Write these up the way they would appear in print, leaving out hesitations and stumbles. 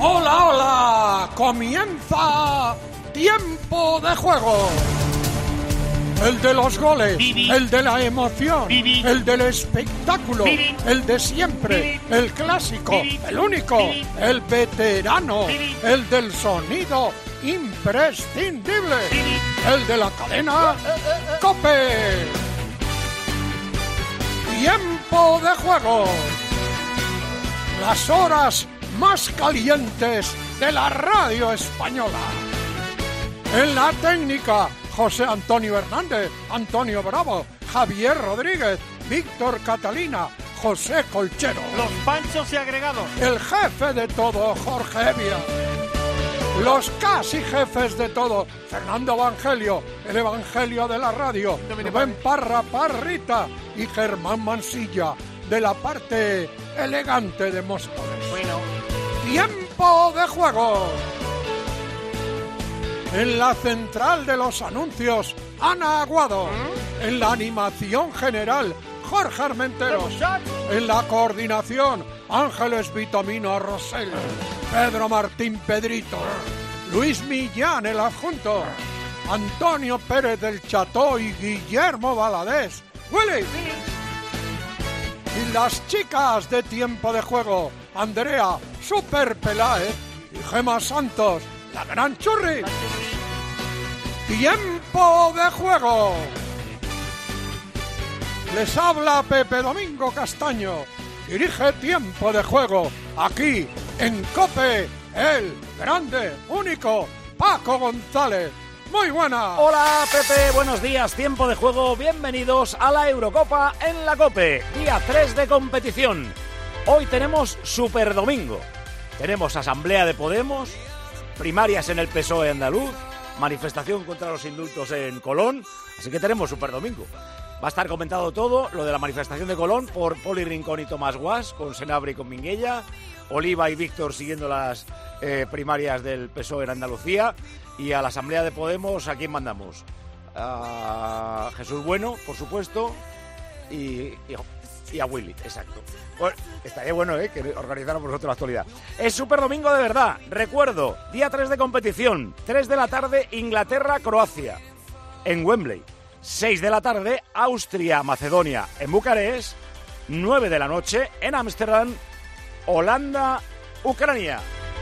¡Hola, hola! ¡Comienza Tiempo de Juego! El de los goles, el de la emoción, el del espectáculo, el de siempre, el clásico, el único, el veterano, el del sonido imprescindible, el de la cadena COPE. Tiempo de Juego. Las horas más calientes de la radio española. En la técnica, José Antonio Hernández, Antonio Bravo, Javier Rodríguez, Víctor Catalina, José Colchero. Los panchos y agregados. El jefe de todo, Jorge Evia. Los casi jefes de todo, Fernando Evangelio, el Evangelio de la radio, Rubén Parra Parrita y Germán Mansilla, de la parte elegante de Móstoles. Bueno. Tiempo de Juego. En la central de los anuncios, Ana Aguado. En la animación general, Jorge Armenteros. En la coordinación, Ángeles Vitamino Rosell. Pedro Martín Pedrito. Luis Millán, el adjunto. Antonio Pérez del Cható y Guillermo Valadés. ¡Willy! Y las chicas de Tiempo de Juego, Andrea Super Peláez y Gema Santos, la gran churri. Tiempo de Juego. Les habla Pepe Domingo Castaño. Dirige Tiempo de Juego aquí en COPE, el grande, único Paco González. Muy buena. Hola Pepe, buenos días, Tiempo de Juego, bienvenidos a la Eurocopa en la COPE, día 3 de competición. Hoy tenemos Super Domingo, tenemos asamblea de Podemos, primarias en el PSOE andaluz, manifestación contra los indultos en Colón, así que tenemos Super Domingo. Va a estar comentado todo, lo de la manifestación de Colón, por Poli Rincón y Tomás Guas, con Senabre y con Minguella, Oliva y Víctor siguiendo las primarias del PSOE en Andalucía, y a la asamblea de Podemos, ¿a quién mandamos? A Jesús Bueno, por supuesto, y a Willy, exacto. Bueno, estaría bueno que organizáramos nosotros la actualidad. Es Super Domingo de verdad, recuerdo, día 3 de competición, 3 de la tarde, Inglaterra-Croacia, en Wembley. 6 de la tarde, Austria-Macedonia en Bucarest. 9 de la noche, en Ámsterdam, Holanda-Ucrania.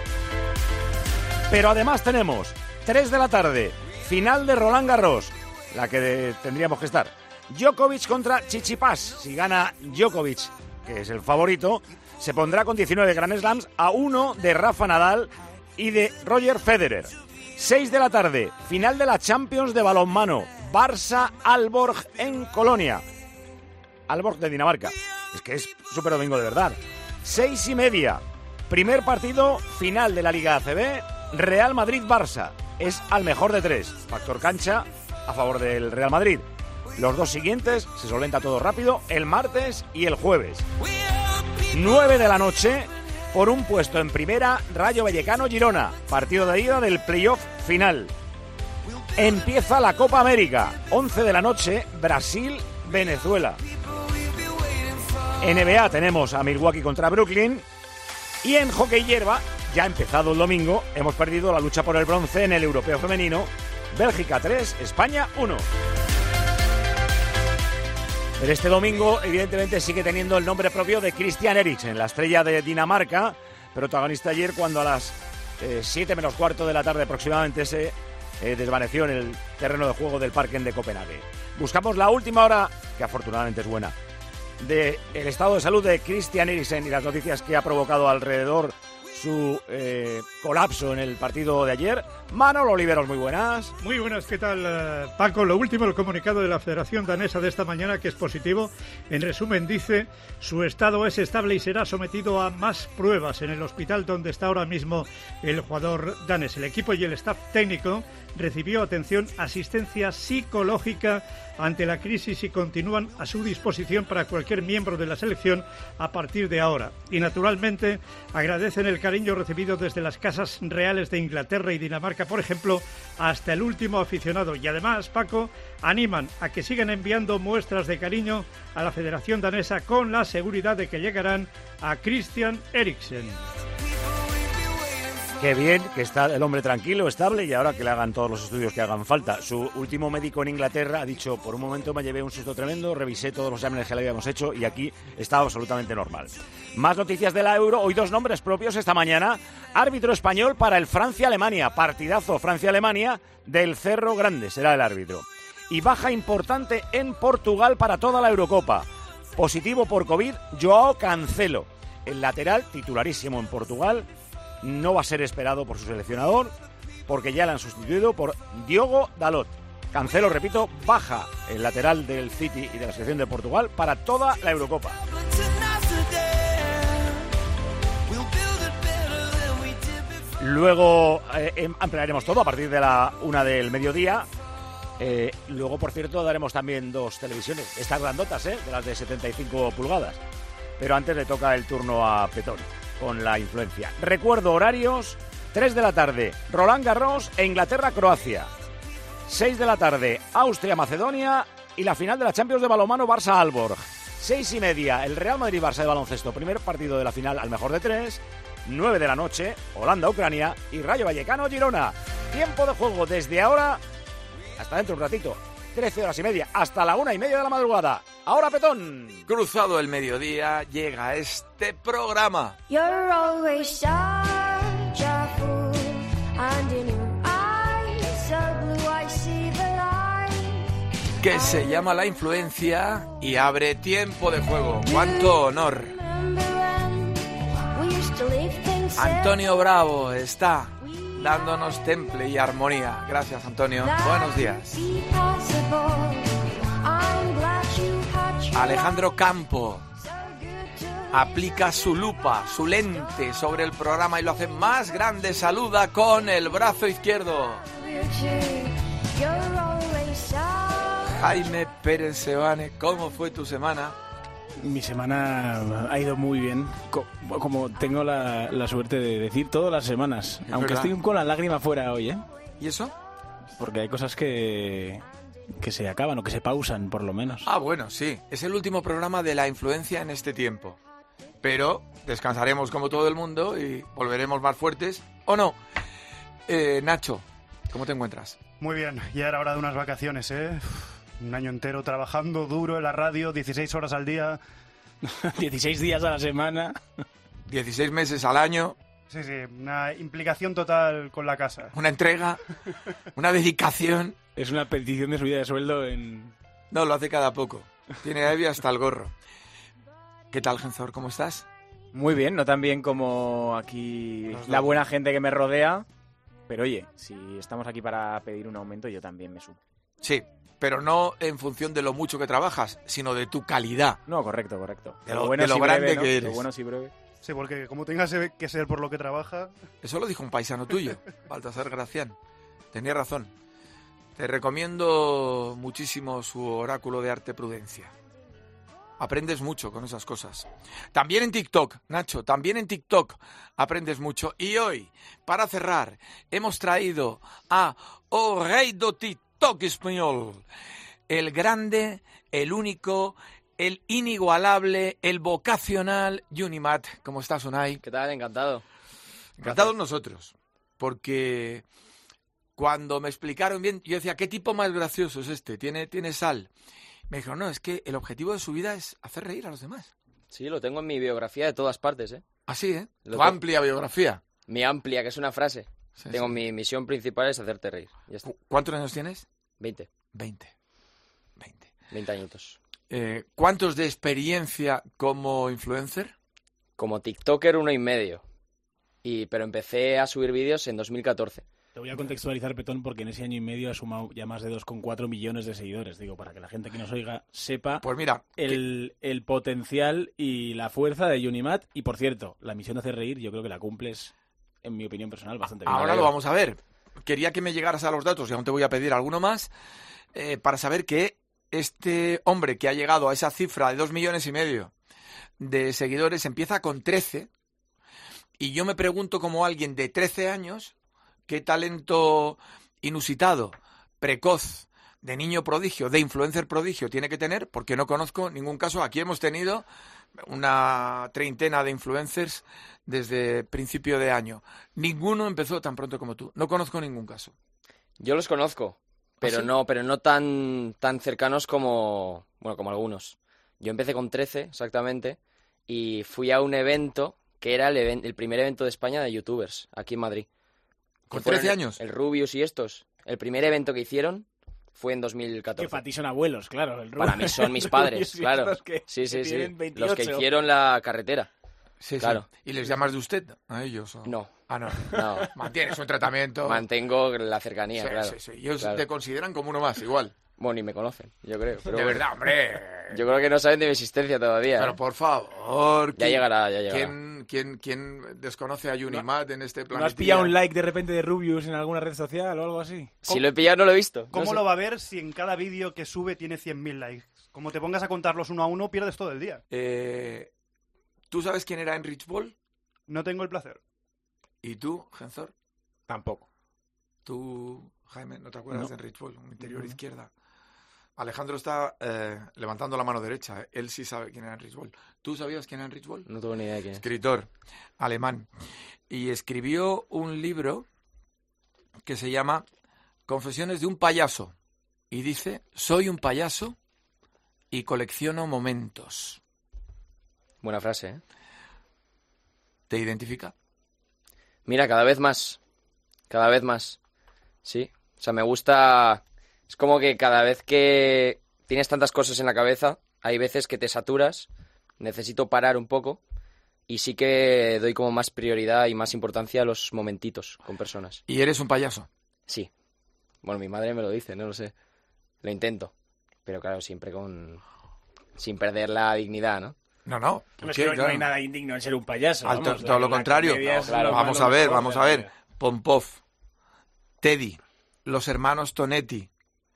Pero además tenemos 3 de la tarde, final de Roland Garros, la que tendríamos que estar. Djokovic contra Tsitsipas. Si gana Djokovic, que es el favorito, se pondrá con 19 Grand Slams a 1 de Rafa Nadal y de Roger Federer. 6 de la tarde, final de la Champions de balonmano, Barça-Aalborg en Colonia. Aalborg de Dinamarca. Es que es Super Domingo de verdad. 6:30, primer partido final de la Liga ACB, Real Madrid-Barça. Es al mejor de 3. Factor cancha a favor del Real Madrid. Los dos siguientes se solventa todo rápido el martes y el jueves. 9 de la noche, por un puesto en primera, Rayo Vallecano-Girona. Partido de ida del playoff final. Empieza la Copa América. 11 de la noche, Brasil-Venezuela. NBA tenemos a Milwaukee contra Brooklyn. Y en hockey hierba, ya ha empezado el domingo, hemos perdido la lucha por el bronce en el europeo femenino. Bélgica 3, España 1. Pero este domingo, evidentemente, sigue teniendo el nombre propio de Christian Eriksen, la estrella de Dinamarca, protagonista ayer cuando a las 7 menos cuarto de la tarde aproximadamente se desvaneció en el terreno de juego del Parken de Copenhague. Buscamos la última hora, que afortunadamente es buena, del estado de salud de Christian Eriksen y las noticias que ha provocado alrededor su colapso en el partido de ayer. Manolo Oliveros, muy buenas. Muy buenas, ¿qué tal, Paco? Lo último, el comunicado de la Federación Danesa de esta mañana, que es positivo. En resumen, dice: su estado es estable y será sometido a más pruebas en el hospital donde está ahora mismo el jugador danés. El equipo y el staff técnico recibió asistencia psicológica ante la crisis y continúan a su disposición para cualquier miembro de la selección a partir de ahora. Y naturalmente agradecen el cariño recibido desde las casas reales de Inglaterra y Dinamarca, por ejemplo, hasta el último aficionado. Y además, Paco, animan a que sigan enviando muestras de cariño a la Federación Danesa con la seguridad de que llegarán a Christian Eriksen. Qué bien que está el hombre tranquilo, estable, y ahora que le hagan todos los estudios que hagan falta. Su último médico en Inglaterra ha dicho, por un momento me llevé un susto tremendo, revisé todos los exámenes que le habíamos hecho y aquí estaba absolutamente normal. Más noticias de la Euro, hoy 2 nombres propios esta mañana. Árbitro español para el Francia-Alemania, partidazo Francia-Alemania, del Cerro Grande será el árbitro. Y baja importante en Portugal para toda la Eurocopa. Positivo por COVID, Joao Cancelo, el lateral titularísimo en Portugal. No va a ser esperado por su seleccionador porque ya le han sustituido por Diogo Dalot. Cancelo, repito, baja el lateral del City y de la selección de Portugal para toda la Eurocopa. Luego ampliaremos todo a partir de la 1 del mediodía. Luego, por cierto, daremos también 2 televisiones, estas grandotas, de las de 75 pulgadas. Pero antes le toca el turno a Petón con la influencia. Recuerdo horarios: 3 de la tarde, Roland Garros e Inglaterra-Croacia. 6 de la tarde, Austria-Macedonia y la final de la Champions de balonmano Barça-Aalborg. 6:30, el Real Madrid-Barça de baloncesto, primer partido de la final al mejor de 3. 9 de la noche, Holanda-Ucrania y Rayo Vallecano-Girona. Tiempo de juego desde ahora hasta dentro de un ratito. 13:30 hasta la 1:30 de la madrugada. Ahora, Petón. Cruzado el mediodía, llega este programa. You're always such a fool, and in your eyes so blue I see the light. Que se llama La Influencia y abre Tiempo de Juego. ¡Cuánto honor! Antonio Bravo está dándonos temple y armonía. Gracias, Antonio. Buenos días. Alejandro Campo aplica su lupa, su lente sobre el programa y lo hace más grande. Saluda con el brazo izquierdo. Jaime Pérez Sebane, ¿cómo fue tu semana? Mi semana ha ido muy bien, como tengo la suerte de decir todas las semanas, Es aunque verdad. estoy con la lágrima fuera hoy, ¿Y eso? porque hay cosas que se acaban o que se pausan, por lo menos. Ah, bueno, sí. Es el último programa de La Influencia en este tiempo. Pero descansaremos como todo el mundo y volveremos más fuertes, ¿o no? Nacho, ¿cómo te encuentras? Muy bien, ya era hora de unas vacaciones, ¿eh? Un año entero trabajando duro en la radio, 16 horas al día. 16 días a la semana. 16 meses al año, Sí, una implicación total con la casa. una entrega, una dedicación. Es una petición de subida de sueldo en... No, lo hace cada poco. Tiene a Evi hasta el gorro. ¿Qué tal, Genzor? ¿Cómo estás? Muy bien, no tan bien como aquí la buena gente que me rodea, pero oye, si estamos aquí para pedir un aumento, yo también me sumo. Sí, pero no en función de lo mucho que trabajas, sino de tu calidad. No, correcto. De lo grande que eres. Lo bueno sí breve. Sí, porque como tengas que ser por lo que trabaja... Eso lo dijo un paisano tuyo, Baltasar Gracián. Tenía razón. Te recomiendo muchísimo su oráculo de arte prudencia. Aprendes mucho con esas cosas. También en TikTok, Nacho, también en TikTok aprendes mucho. Y hoy, para cerrar, hemos traído a O Rei do TikTok español. El grande, el único, el inigualable, el vocacional Unimat. ¿Cómo estás, Unai? ¿Qué tal? Encantado. Encantados nosotros, porque cuando me explicaron bien, yo decía, ¿qué tipo más gracioso es este? ¿Tiene sal? Me dijeron, no, es que el objetivo de su vida es hacer reír a los demás. Sí, lo tengo en mi biografía de todas partes, ¿eh? Así, ¿eh? Lo Tu amplia biografía. Mi amplia, que es una frase. Sí, Tengo sí. mi misión principal es hacerte reír. Ya está. ¿Cuántos años tienes? 20 20. 20 añitos. ¿Cuántos de experiencia como influencer? Como TikToker 1,5. Pero empecé a subir vídeos en 2014. Te voy a contextualizar, Petón, porque en ese año y medio ha sumado ya más de 2,4 millones de seguidores. Digo, para que la gente que nos oiga sepa Pues mira, el potencial y la fuerza de Unimat. Y, por cierto, la misión de hacer reír yo creo que la cumples, en mi opinión personal, bastante bien. ahora lo vamos a ver. Quería que me llegaras a los datos y aún te voy a pedir alguno más para saber que este hombre que ha llegado a esa cifra de 2,5 millones de seguidores empieza con 13 y yo me pregunto como alguien de 13 años qué talento inusitado, precoz, de niño prodigio, de influencer prodigio tiene que tener, porque no conozco ningún caso. Aquí hemos tenido una treintena de influencers desde principio de año. Ninguno empezó tan pronto como tú. No conozco ningún caso. Yo los conozco, pero ¿sí? no tan cercanos como algunos. Yo empecé con 13, exactamente, y fui a un evento que era el primer evento de España de youtubers, aquí en Madrid. ¿Con Que fueron 13 años? El Rubius y estos. El primer evento que hicieron fue en 2014. Que para ti son abuelos, claro. Para mí son mis padres, claro. Los que Sí. tienen 28. Los que hicieron la carretera. Sí, claro. sí. ¿Y les llamas de usted a ellos? ¿o? No. Ah, no. No. Mantienes un tratamiento. Mantengo la cercanía, Sí, claro. sí. Ellos Claro. te consideran como uno más, igual. Bueno, ni me conocen, yo creo. Pero De bueno. verdad, hombre. Yo creo que no saben de mi existencia todavía. Pero por favor. Ya llegará. ¿Quién desconoce a Unimat en este planeta? ¿No has pillado un like de repente de Rubius en alguna red social o algo así? Si lo he pillado, no lo he visto. ¿Cómo No sé. lo va a ver si en cada vídeo que sube tiene 100.000 likes? Como te pongas a contarlos uno a uno, pierdes todo el día. ¿Tú sabes quién era Enrich Ball? No tengo el placer. ¿Y tú, Genzor? Tampoco. ¿Tú, Jaime, no te acuerdas No. de Enrich Ball? Un interior izquierda. Alejandro está levantando la mano derecha. Él sí sabe quién era Enrich Ball. ¿Tú sabías quién era Enrich Ball? No tengo ni idea de quién es. Escritor alemán. Y escribió un libro que se llama Confesiones de un payaso. Y dice, soy un payaso y colecciono momentos. Buena frase, ¿eh? ¿Te identifica? Mira, cada vez más. Cada vez más. Sí. O sea, me gusta... Es como que cada vez que tienes tantas cosas en la cabeza, hay veces que te saturas, necesito parar un poco y sí que doy como más prioridad y más importancia a los momentitos con personas. ¿Y eres un payaso? Sí. Bueno, mi madre me lo dice, no lo sé. Lo intento. Pero claro, siempre sin perder la dignidad, ¿no? No. No, es que no hay nada indigno en ser un payaso. vamos, Todo lo la contrario. comedia es claro. lo Vamos malo a ver, mejor vamos de a la ver. vida. Pompov, Teddy, los hermanos Tonetti,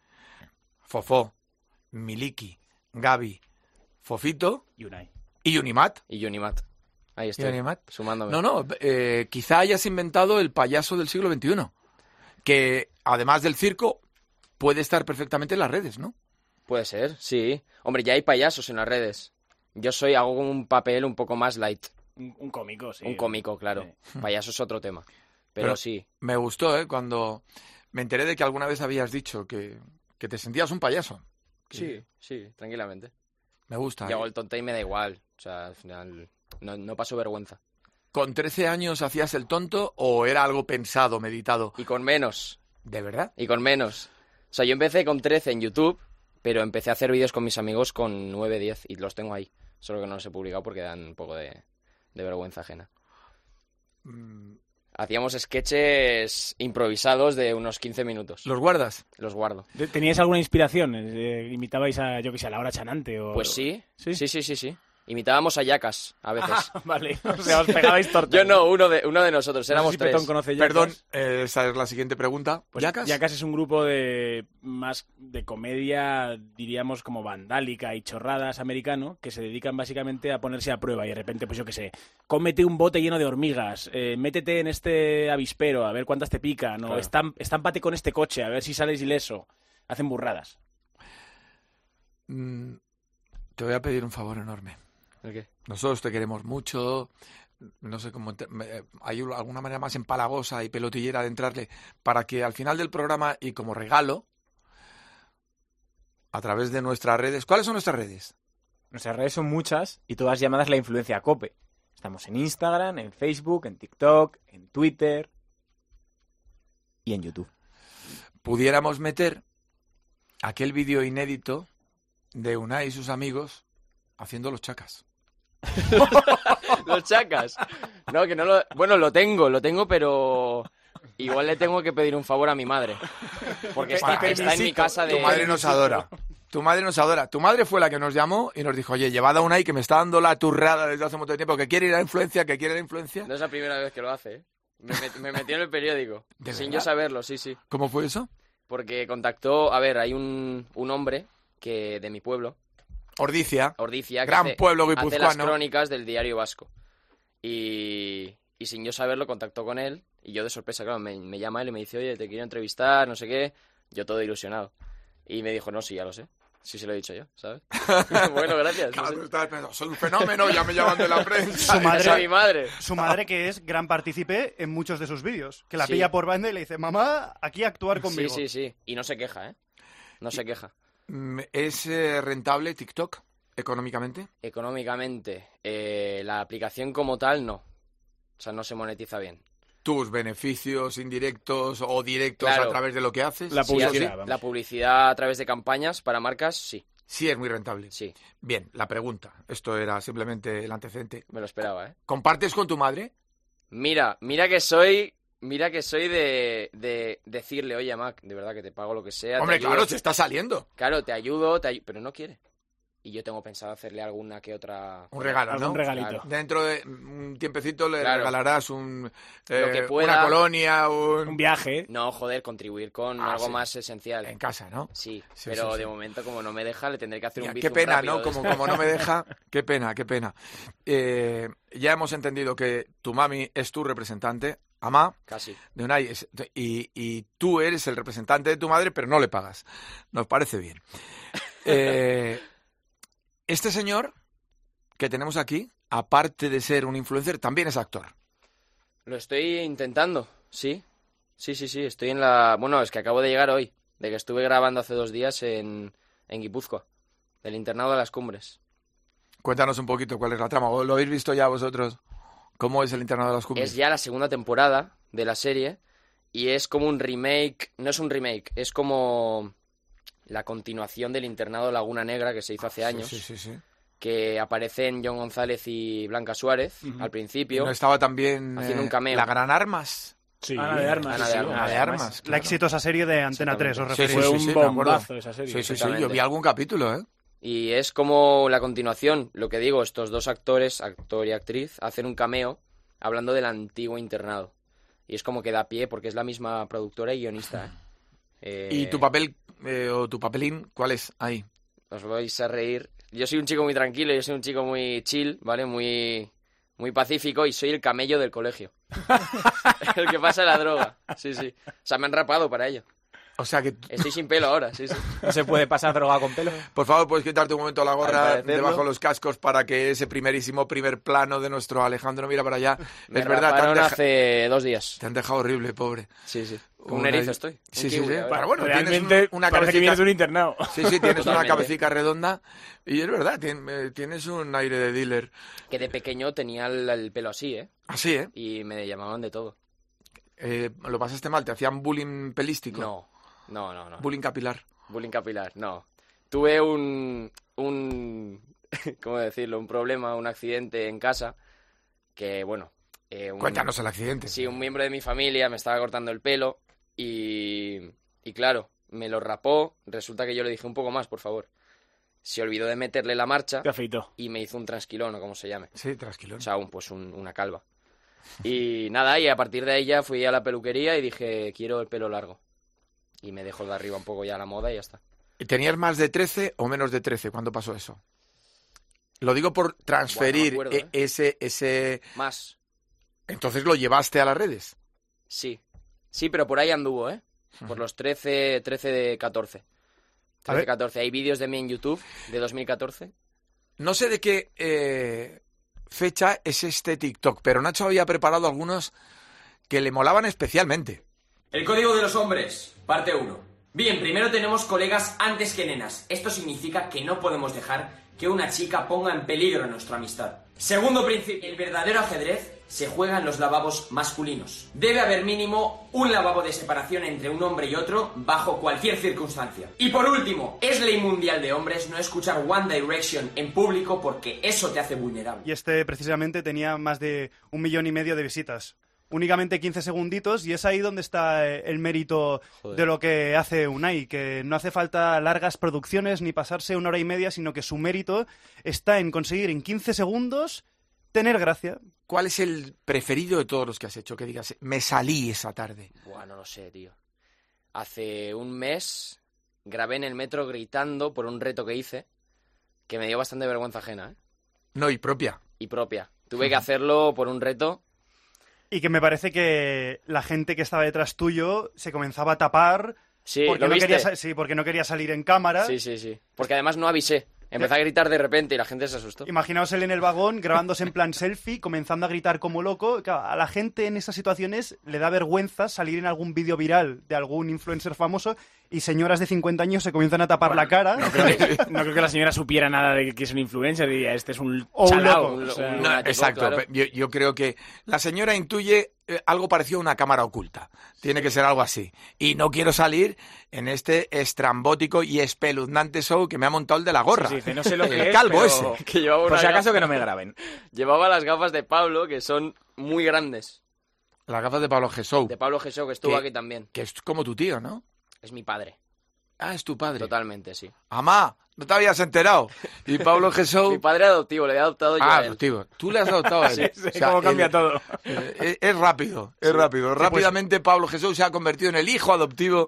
Fofó, Miliki, Gaby, Fofito Y Unai. y Unimat. Y Unimat. Ahí estoy, Unimat. sumándome. No, quizá hayas inventado el payaso del siglo XXI, que además del circo puede estar perfectamente en las redes, ¿no? Puede ser, sí. Hombre, ya hay payasos en las redes. Yo hago un papel un poco más light. Un cómico, sí. Un cómico, claro. Sí. Payaso es otro tema. Pero sí. Me gustó, cuando me enteré de que alguna vez habías dicho que te sentías un payaso. Sí, tranquilamente. Me gusta. Y hago el tonto y me da igual. O sea, al final no paso vergüenza. ¿Con 13 años hacías el tonto o era algo pensado, meditado? Y con menos. ¿De verdad? Y con menos. O sea, yo empecé con 13 en YouTube, pero empecé a hacer vídeos con mis amigos con 9, 10 y los tengo ahí. Solo que no los he publicado porque dan un poco de vergüenza ajena. Hacíamos sketches improvisados de unos 15 minutos. ¿Los guardas? Los guardo. ¿Teníais alguna inspiración? ¿Imitabais a, yo que sé, a Laura Chanante? O... Pues sí. ¿Sí? Sí. Imitábamos a Yacas a veces. Ah, vale. O sea, os pegabais tortas. Yo no, uno de nosotros. No Éramos sé si Petón tres. conoce Yacas. Perdón, esa es la siguiente pregunta. Pues ¿Yacas? Yacas es un grupo más de comedia, diríamos, como vandálica y chorradas americano, que se dedican básicamente a ponerse a prueba y de repente, pues yo qué sé, cómete un bote lleno de hormigas, métete en este avispero a ver cuántas te pican, o Claro. estámpate con este coche a ver si sales ileso. Hacen burradas. Te voy a pedir un favor enorme. ¿El qué? Nosotros te queremos mucho. No sé cómo... hay alguna manera más empalagosa y pelotillera de entrarle para que al final del programa y como regalo, a través de nuestras redes... ¿Cuáles son nuestras redes? Nuestras redes son muchas y todas llamadas La Influencia COPE. Estamos en Instagram, en Facebook, en TikTok, en Twitter y en YouTube. Pudiéramos meter aquel vídeo inédito de Unai y sus amigos haciendo los chacas. Los Chacas. No, que no lo... Bueno, lo tengo, pero... Igual le tengo que pedir un favor a mi madre. Porque está en mi casa de... Tu madre nos adora. Tu madre nos adora. Tu madre fue la que nos llamó y nos dijo, oye, llevad a Unai que me está dando la turrada desde hace un montón de tiempo, que quiere ir a la influencia, que quiere la influencia. No es la primera vez que lo hace, ¿eh? Me metió en el periódico. ¿De Sin verdad? yo saberlo, sí. ¿Cómo fue eso? Porque contactó... A ver, hay un hombre que de mi pueblo, Ordicia. Ordicia, que Gran pueblo hace las guipuzcoano. crónicas del Diario Vasco. Y sin yo saberlo, contactó con él. Y yo de sorpresa, claro, me llama él y me dice, oye, te quiero entrevistar, no sé qué. Yo todo ilusionado. Y me dijo, no, sí, ya lo sé. Sí, se lo he dicho yo, ¿sabes? Bueno, gracias. Claro, sí, tú sí. estabas pensando, soy un fenómeno, ya me llaman de la prensa. Esa es mi madre. Su madre, que es gran partícipe en muchos de sus vídeos, que la Sí. pilla por banda y le dice, mamá, aquí a actuar conmigo. Sí, sí, sí. Y no se queja, ¿eh? No se queja. ¿Es rentable TikTok económicamente? Económicamente, la aplicación como tal, no. O sea, no se monetiza bien. Tus beneficios indirectos o directos Claro. a través de lo que haces. La Sí, publicidad, sí. vamos. La publicidad a través de campañas para marcas, sí. Sí, es muy rentable. Sí, Bien, la pregunta. Esto era simplemente el antecedente. me lo esperaba, ¿eh? ¿Compartes con tu madre? Mira que soy de decirle, oye, Mac, de verdad que te pago lo que sea. Hombre, te ayudo. claro, se está saliendo. Claro, te ayudo, pero no quiere. Y yo tengo pensado hacerle alguna que otra... Un regalo, ¿no? Algún regalito. Claro. Dentro de un tiempecito le Claro. regalarás que pueda. una colonia, Un viaje. No, joder, contribuir con algo sí. más esencial. en casa, ¿no? Sí, Sí, pero sí, de sí. momento, como no me deja, le tendré que hacer Ya, un qué bizum pena, rápido ¿no? de Como, esto. como no me deja, qué pena, qué pena. Ya hemos entendido que tu mami es tu representante, Amá, Casi. de Unai, y tú eres el representante de tu madre, pero no le pagas. Nos parece bien. Este señor que tenemos aquí, aparte de ser un influencer, también es actor. Lo estoy intentando, sí. Sí, estoy en la... Bueno, es que acabo de llegar hoy, de que estuve grabando hace 2 días en Guipúzcoa, del internado de las Cumbres. Cuéntanos un poquito cuál es la trama. ¿Lo habéis visto ya vosotros? ¿Cómo es el internado de las cumbres? Es ya la segunda temporada de la serie y es como un remake, no es un remake, es como la continuación del internado Laguna Negra que se hizo hace años, Sí. que aparecen John González y Blanca Suárez al ¿Y principio. no estaba también haciendo un cameo. la Gran Armas? Sí. Ana de Armas. Ana de Armas. Ana de Armas, La claro. exitosa serie de Antena 3, os Sí, referís. Fue un me acuerdo. bombazo esa serie. Sí, yo exactamente. vi algún capítulo, ¿eh? Y es como la continuación, lo que digo, estos dos actores, actor y actriz, hacen un cameo hablando del antiguo internado. Y es como que da pie porque es la misma productora y guionista. ¿Y tu papel o tu papelín cuál es ahí? Os vais a reír. Yo soy un chico muy tranquilo, yo soy un chico muy chill, ¿vale? Muy pacífico y soy el camello del colegio. El que pasa la droga. Sí. O sea, me han rapado para ello. O sea que, Estoy sin pelo ahora, sí. No se puede pasar droga con pelo. por favor, puedes quitarte un momento la Al gorra parecerlo. debajo de los cascos para que ese primerísimo primer plano de nuestro Alejandro mira para allá. Me Es verdad, raparon hace 2 días. te han dejado horrible, pobre. Sí. Como un erizo estoy. Sí, Un sí, kiwi, a ver. Pero bueno, Realmente tienes una parece que vienes cabecita... de un internado. Sí, tienes una Totalmente. cabecita redonda y es verdad, tienes un aire de dealer. Que de pequeño tenía el pelo así, ¿eh? Así, ¿eh? Y me llamaban de todo. Lo pasaste mal, te hacían bullying pelístico. No. Bullying capilar. Bullying capilar, no. Tuve un ¿cómo decirlo? Un problema, un accidente en casa que, bueno... Cuéntanos el accidente. Sí, un miembro de mi familia me estaba cortando el pelo y claro, me lo rapó. Resulta que yo le dije un poco más, por favor. Se olvidó de meterle la marcha Te afeitó. y me hizo un transquilón o como se llame. Sí, tranquilo. O sea, una calva. Y nada, y a partir de ahí ya fui a la peluquería y dije, quiero el pelo largo. Y me dejó de arriba un poco ya la moda y ya está. ¿Tenías más de 13 o menos de 13 cuando pasó eso? Lo digo por transferir Buah, no me acuerdo, ese... Más, Entonces lo llevaste a las redes. sí. Sí, pero por ahí anduvo, ¿eh? Por los 13 de 14. A ver. 14. Hay vídeos de mí en YouTube de 2014. No sé de qué fecha es este TikTok, pero Nacho había preparado algunos que le molaban especialmente. El código de los hombres, parte 1. Bien, primero tenemos colegas antes que nenas. Esto significa que no podemos dejar que una chica ponga en peligro nuestra amistad. Segundo principio, el verdadero ajedrez se juega en los lavabos masculinos. Debe haber mínimo un lavabo de separación entre un hombre y otro bajo cualquier circunstancia. Y por último, es ley mundial de hombres no escuchar One Direction en público porque eso te hace vulnerable. Y este precisamente tenía más de 1,5 millones de visitas. Únicamente 15 segunditos y es ahí donde está el mérito de lo que hace Unai, que no hace falta largas producciones ni pasarse 1 hora y media, sino que su mérito está en conseguir en 15 segundos tener gracia. ¿Cuál es el preferido de todos los que has hecho? Que digas, me salí esa tarde. Buah, no lo sé, tío. Hace un mes grabé en el metro gritando por un reto que hice que me dio bastante vergüenza ajena, ¿eh? No, y propia. Y propia. Tuve que hacerlo por un reto. Y que me parece que la gente que estaba detrás tuyo se comenzaba a tapar Sí, porque ¿lo no viste? porque no quería salir en cámara. Sí. Porque además no avisé. Empecé a gritar de repente y la gente se asustó. Imaginaos él en el vagón, grabándose en plan selfie, comenzando a gritar como loco. Claro, a la gente en esas situaciones le da vergüenza salir en algún vídeo viral de algún influencer famoso y señoras de 50 años se comienzan a tapar la cara. No creo que la señora supiera nada de que es un influencer, diría, este es un O un chalao. loco. O sea, No, exacto. claro. Yo creo que la señora intuye algo parecido a una cámara oculta. Tiene que ser algo así. Y no quiero salir en este estrambótico y espeluznante show que me ha montado el de la gorra. sí, dice, no sé lo que el es, calvo pero- ese. Que llevaba Por una si acaso gafa- que no me graben. Llevaba las gafas de Pablo, que son muy grandes. Las gafas de Pablo Gesou. De Pablo Gesó, que estuvo ¿Qué? aquí también. Que es como tu tío, ¿no? Es mi padre. Ah, es tu padre. Totalmente, sí. Amá, no te habías enterado. Y Pablo Gesou... Mi padre adoptivo, le he adoptado yo a él. adoptivo. Tú le has adoptado a él. Sí, cómo cambia todo. Es rápido, es rápido. Rápidamente Pablo Jesús se ha convertido en el hijo adoptivo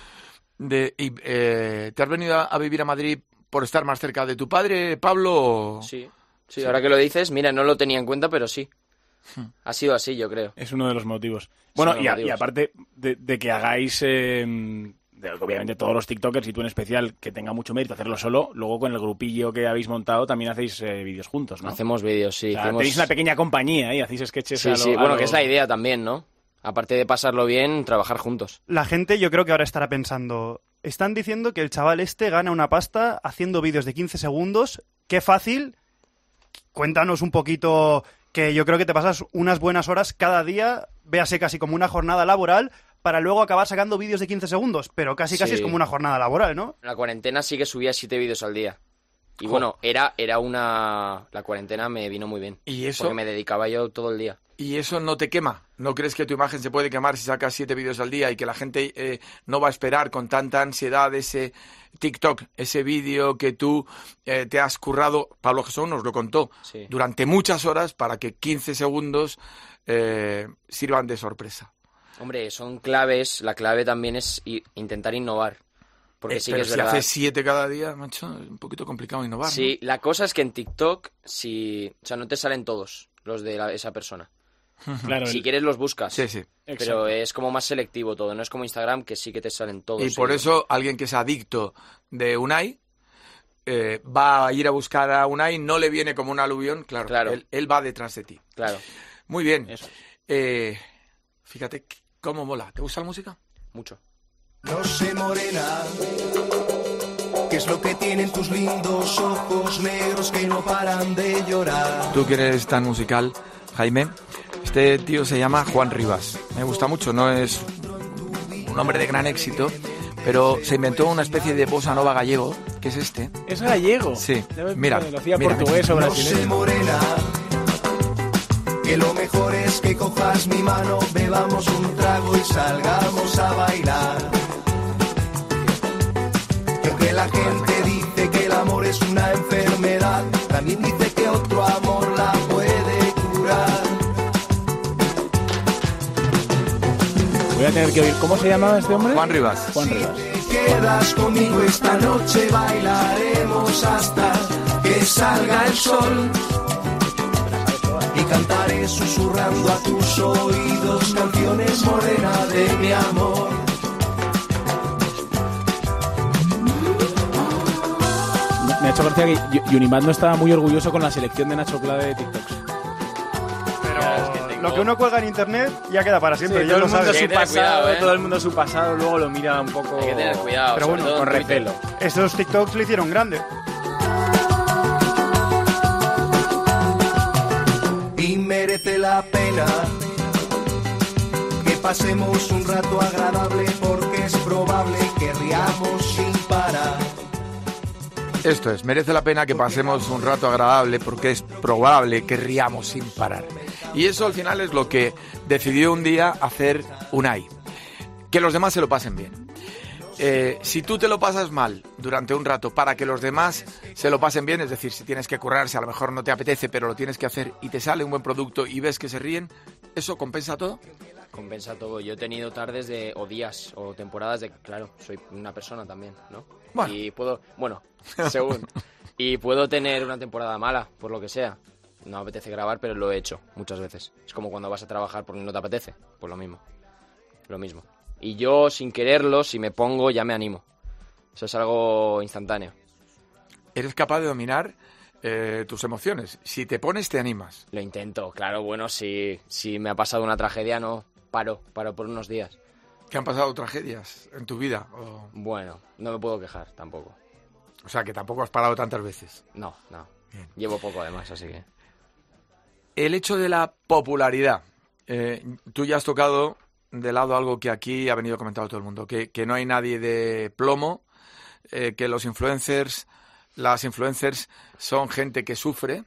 ¿te has venido a vivir a Madrid por estar más cerca de tu padre, Pablo? Sí, ahora que lo dices, mira, no lo tenía en cuenta, pero sí. Ha sido así, yo creo. Es uno de los motivos. Bueno, uno de los y motivos. aparte de que hagáis, obviamente todos los TikTokers y tú en especial, que tenga mucho mérito hacerlo solo, luego con el grupillo que habéis montado también hacéis vídeos juntos, ¿no? Hacemos vídeos, sí. O sea, hacemos- tenéis una pequeña compañía y hacéis sketches Sí, a lo- sí. a Bueno, lo- que es la idea también, ¿no? Aparte de pasarlo bien, trabajar juntos. La gente yo creo que ahora estará pensando, están diciendo que el chaval este gana una pasta haciendo vídeos de 15 segundos, qué fácil, cuéntanos un poquito, que yo creo que te pasas unas buenas horas cada día, véase casi como una jornada laboral, para luego acabar sacando vídeos de 15 segundos, pero casi Sí. es como una jornada laboral, ¿no? En la cuarentena sí que subía 7 vídeos al día. Y Jo. bueno, era una... La cuarentena me vino muy bien. ¿Y eso? Porque me dedicaba yo todo el día. ¿Y eso no te quema? ¿No crees que tu imagen se puede quemar si sacas 7 vídeos al día y que la gente no va a esperar con tanta ansiedad ese TikTok, ese vídeo que tú te has currado? Pablo Jesús nos lo contó Sí. durante muchas horas para que 15 segundos sirvan de sorpresa. Hombre, son claves. La clave también es intentar innovar. Porque sí que pero es si verdad. haces 7 cada día, macho, es un poquito complicado innovar. Sí, la cosa es que en TikTok, o sea, no te salen todos los de esa persona. Claro, Si el- quieres los buscas. Sí, sí. Pero Exacto. es como más selectivo todo, no es como Instagram que sí que te salen todos. Y por seguidos. eso alguien que es adicto de Unai va a ir a buscar a Unai, no le viene como un aluvión, claro. Claro. Él va detrás de ti. Claro, Muy bien. Eso. Fíjate cómo mola. ¿Te gusta la música? mucho. No sé, morena, qué es lo que tienen tus lindos ojos negros que no paran de llorar. Tú que eres tan musical, Jaime, este tío se llama Juan Rivas. Me gusta mucho, no es un hombre de gran éxito, pero se inventó una especie de bossa nova gallego, que es este. Es gallego. Sí, Ya me- mira, Lo hacía mira, portugués o No sé, brasileño. morena, que lo mejor es que cojas mi mano, bebamos un trago y salgamos a bailar. Que aunque la gente dice que el amor es una enfermedad, también dice que otro amor la puede curar. Voy a tener que oír. ¿Cómo se llamaba este hombre? Juan Rivas. Juan Rivas. Te quedas conmigo esta noche, bailaremos hasta que salga el sol. Y cantaré susurrando a tus oídos canciones, morena de mi amor. Me ha hecho gracia que Unimad no estaba muy orgulloso con la selección de Nacho Clave de TikToks. Pero lo que uno cuelga en internet ya queda para siempre, Sí, ya todo lo el mundo sabes. Hay su que tener pasado, cuidado, ¿eh? todo el mundo su pasado, luego lo mira un poco Hay que tener cuidado. Pero sobre bueno, todo con en Twitter. recelo. Estos TikToks le hicieron grande. Y merece la pena que pasemos un rato agradable, porque es probable que riamos sin parar. Esto es, merece la pena que pasemos un rato agradable porque es probable que riamos sin parar. Y eso al final es lo que decidió un día hacer Unai. Que los demás se lo pasen bien. Si tú te lo pasas mal durante un rato para que los demás se lo pasen bien, es decir, si tienes que currarse, a lo mejor no te apetece, pero lo tienes que hacer y te sale un buen producto y ves que se ríen, ¿eso compensa todo? Compensa todo. Yo he tenido tardes o días o temporadas de... Claro, soy una persona también, ¿no? Bueno. Y puedo... Bueno, según. Y puedo tener una temporada mala, por lo que sea. No me apetece grabar, pero lo he hecho muchas veces. Es como cuando vas a trabajar porque no te apetece. Pues lo mismo. Lo mismo. Y yo, sin quererlo, si me pongo, ya me animo. Eso es algo instantáneo. Eres capaz de dominar tus emociones. Si te pones, te animas. Lo intento, claro. Bueno, si me ha pasado una tragedia, no. Paro por unos días. ¿Qué han pasado tragedias en tu vida? Bueno, no me puedo quejar tampoco. O sea, que tampoco has parado tantas veces. No. Bien. Llevo poco además, así que... El hecho de la popularidad. Tú ya has tocado de lado algo que aquí ha venido comentando todo el mundo, que no hay nadie de plomo, que las influencers son gente que sufre,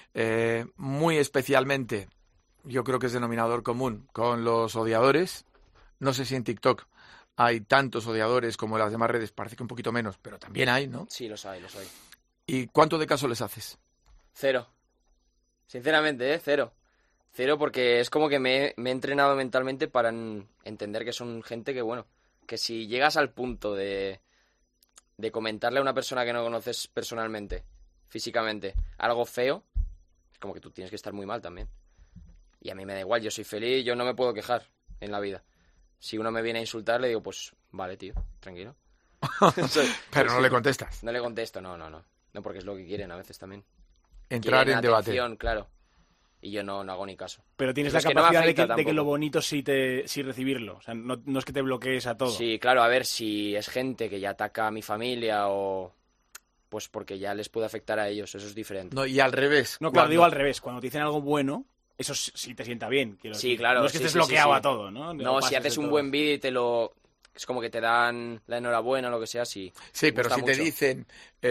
muy especialmente, yo creo que es denominador común, con los odiadores. No sé si en TikTok hay tantos odiadores como en las demás redes, parece que un poquito menos, pero también hay, ¿no? Sí, los hay. ¿Y cuánto de caso les haces? 0. Sinceramente, 0. 0 porque es como que me he entrenado mentalmente para entender que son gente que, bueno, que si llegas al punto de comentarle a una persona que no conoces personalmente, físicamente, algo feo, es como que tú tienes que estar muy mal también. Y a mí me da igual, yo soy feliz, yo no me puedo quejar en la vida. Si uno me viene a insultar, le digo, pues vale, tío, tranquilo. Pero no le contestas. No le contesto, no. No, porque es lo que quieren a veces también. Entrar quieren en atención, debate. Claro. Y yo no hago ni caso. Pero tienes Pero la es que no me capacidad afecta de que lo tampoco. bonito sí recibirlo. O sea, no es que te bloquees a todo. Sí, claro, a ver, si es gente que ya ataca a mi familia o... Pues porque ya les puede afectar a ellos, eso es diferente. No, y al revés. No, claro, digo al revés. Cuando te dicen algo bueno, eso sí te sienta bien. Quiero Sí, decir. claro. No es que sí, estés sí, bloqueado sí. a todo, ¿no? No, si pases haces de un todo. buen vídeo y te lo... Es como que te dan la enhorabuena o lo que sea, sí. Sí, pero gusta si te mucho. dicen,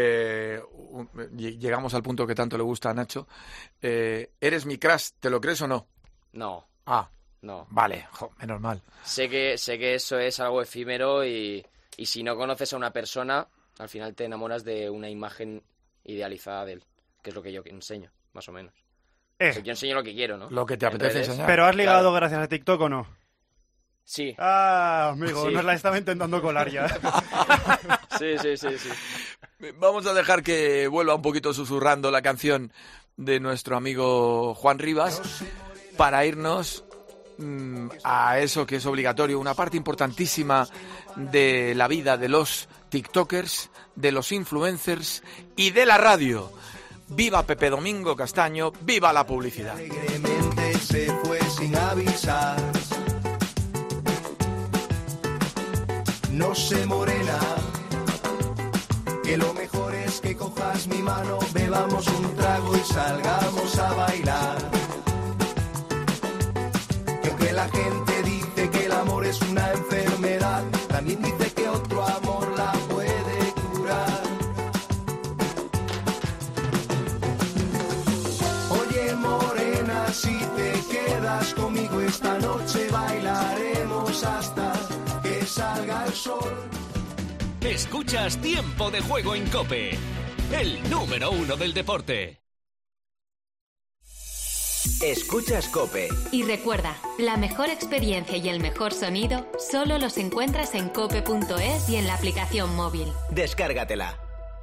llegamos al punto que tanto le gusta a Nacho, eres mi crush, ¿te lo crees o no? No. Ah, no. Vale, menos mal. Sé que eso es algo efímero y si no conoces a una persona, al final te enamoras de una imagen idealizada de él, que es lo que yo enseño, más o menos. O sea, yo enseño lo que quiero, ¿no? Lo que te En apetece redes. enseñar. ¿Pero has ligado Claro. gracias a TikTok o no? Sí. Ah, amigo, Sí. nos la estaba intentando colar ya. Sí. Vamos a dejar que vuelva un poquito susurrando la canción de nuestro amigo Juan Rivas para irnos a eso que es obligatorio, una parte importantísima de la vida de los TikTokers, de los influencers y de la radio. ¡Viva Pepe Domingo Castaño! ¡Viva la publicidad! Alegremente se fue sin avisar. No sé, morena, que lo mejor es que cojas mi mano, bebamos un trago y salgamos a bailar. Que aunque la gente dice que el amor es una enfermedad, también dice que otro amor la puede curar. Oye, morena, si te quedas conmigo esta noche bailaremos hasta que salga el sol. Escuchas Tiempo de Juego en COPE, el número 1 del deporte. Escuchas COPE. Y recuerda, la mejor experiencia y el mejor sonido solo los encuentras en cope.es y en la aplicación móvil. Descárgatela.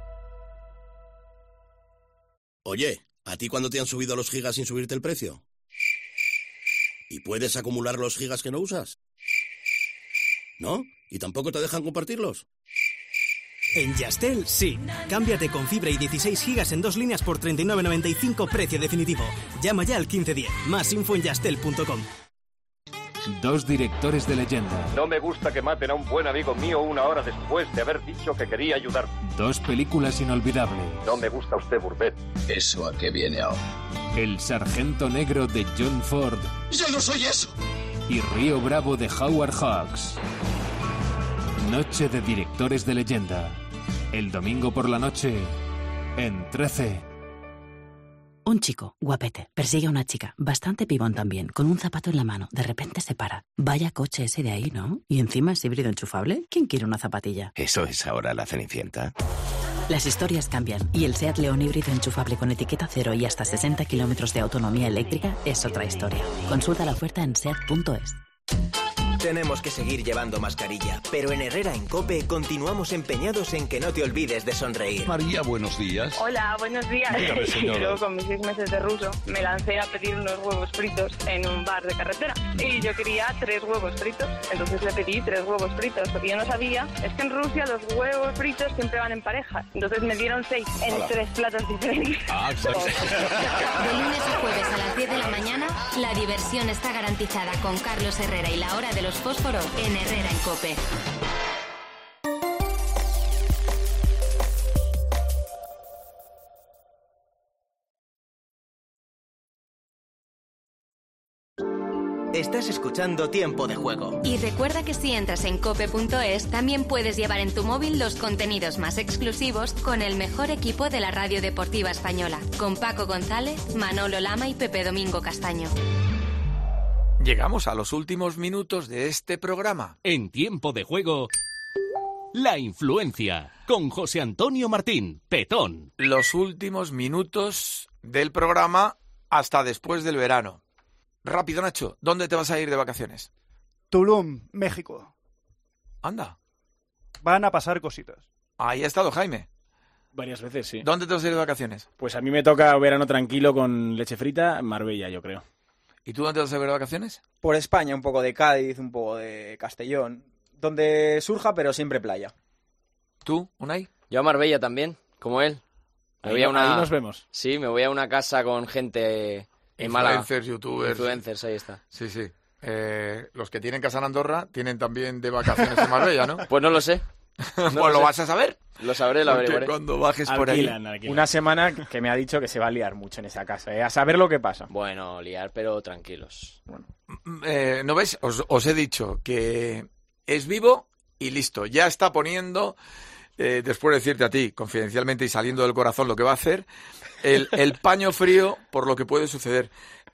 Oye, ¿a ti cuándo te han subido los gigas sin subirte el precio? ¿Y puedes acumular los gigas que no usas? ¿No? ¿Y tampoco te dejan compartirlos? En Yastel, sí. Cámbiate con fibra y 16 gigas en 2 líneas por 39,95 precio definitivo. Llama ya al 1510. Más info en yastel.com. Dos directores de leyenda. No me gusta que maten a un buen amigo mío una hora después de haber dicho que quería ayudar. Dos películas inolvidables. No me gusta usted, Burbet. ¿Eso a qué viene ahora? El Sargento Negro de John Ford. ¡Yo no soy eso! Y Río Bravo de Howard Hawks. Noche de directores de leyenda. El domingo por la noche, en 13. Un chico, guapete, persigue a una chica, bastante pibón también, con un zapato en la mano. De repente se para. Vaya coche ese de ahí, ¿no? Y encima es híbrido enchufable. ¿Quién quiere una zapatilla? ¿Eso es ahora la Cenicienta? Las historias cambian y el SEAT León híbrido enchufable con etiqueta cero y hasta 60 kilómetros de autonomía eléctrica es otra historia. Consulta la oferta en SEAT.es. Tenemos que seguir llevando mascarilla, pero en Herrera en COPE continuamos empeñados en que no te olvides de sonreír. María, buenos días. Hola, buenos días. Dígame, señora. Yo con mis 6 meses de ruso me lancé a pedir unos huevos fritos en un bar de carretera y yo quería 3 huevos fritos, entonces le pedí 3 huevos fritos. Lo que yo no sabía es que en Rusia los huevos fritos siempre van en pareja, entonces me dieron 6 en 3 platos diferentes. De lunes a jueves a las 10 de la mañana, la diversión está garantizada con Carlos Herrera y la hora de los fósforos en Herrera en COPE. Estás escuchando Tiempo de Juego. Y recuerda que si entras en cope.es, también puedes llevar en tu móvil los contenidos más exclusivos con el mejor equipo de la radio deportiva española, con Paco González, Manolo Lama y Pepe Domingo Castaño. Llegamos a los últimos minutos de este programa. En Tiempo de Juego, La Influencia, con José Antonio Martín, Petón. Los últimos minutos del programa hasta después del verano. Rápido, Nacho, ¿dónde te vas a ir de vacaciones? Tulum, México. Anda. Van a pasar cositas. Ahí ha estado Jaime. Varias veces, sí. ¿Dónde te vas a ir de vacaciones? Pues a mí me toca verano tranquilo con leche frita en Marbella, yo creo. ¿Y tú dónde te vas a ir de vacaciones? Por España, un poco de Cádiz, un poco de Castellón. Donde surja, pero siempre playa. ¿Tú, Unai? Yo a Marbella también, como él. Ahí nos vemos. Sí, me voy a una casa con gente en Málaga. Influencers, youtubers. Influencers, ahí está. Sí, sí. Los que tienen casa en Andorra tienen también de vacaciones en Marbella, ¿no? Pues no lo sé. Pues lo vas a saber. Lo sabré, lo averiguaré. Cuando bajes por ahí. Una semana que me ha dicho que se va a liar mucho en esa casa, a saber lo que pasa. Bueno, liar, pero tranquilos. Bueno. ¿No ves? Os he dicho que es vivo y listo. Ya está poniendo, después de decirte a ti, confidencialmente y saliendo del corazón lo que va a hacer, el paño frío por lo que puede suceder.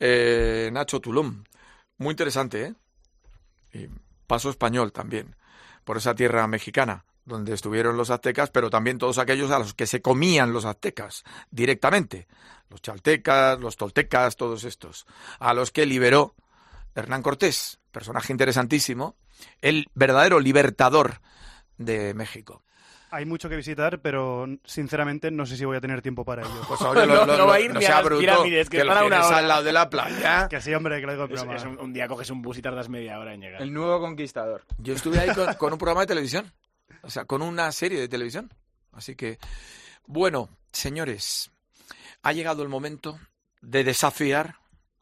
Nacho, Tulum. Muy interesante, ¿eh? Y paso español también, por esa tierra mexicana, donde estuvieron los aztecas, pero también todos aquellos a los que se comían los aztecas directamente. Los chaltecas, los toltecas, todos estos. A los que liberó Hernán Cortés, personaje interesantísimo, el verdadero libertador de México. Hay mucho que visitar, pero sinceramente no sé si voy a tener tiempo para ello. Pues ahora no va a ir ni a las pirámides, que lo tienes al lado de la playa. Que sí, hombre, que lo digo en broma. Un día coges un bus y tardas media hora en llegar. El nuevo conquistador. Yo estuve ahí con un programa de televisión, o sea, con una serie de televisión. Así que, bueno, señores, ha llegado el momento de desafiar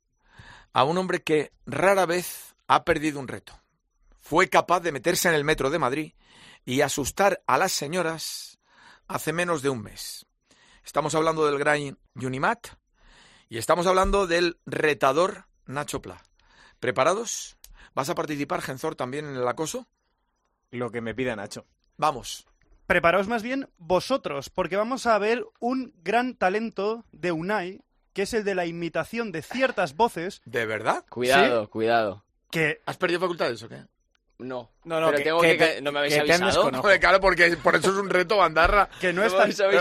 a un hombre que rara vez ha perdido un reto. Fue capaz de meterse en el metro de Madrid y asustar a las señoras hace menos de un mes. Estamos hablando del gran Unimat y estamos hablando del retador Nacho Pla. ¿Preparados? ¿Vas a participar, Genzor, también en el acoso? Lo que me pida Nacho. Vamos. Preparaos más bien vosotros, porque vamos a ver un gran talento de Unai, que es el de la imitación de ciertas voces. ¿De verdad? Cuidado, ¿Sí? Cuidado. ¿Has perdido facultades o qué? No, pero tengo que no me habéis avisado. Claro, porque por eso es un reto, bandarra. Que no es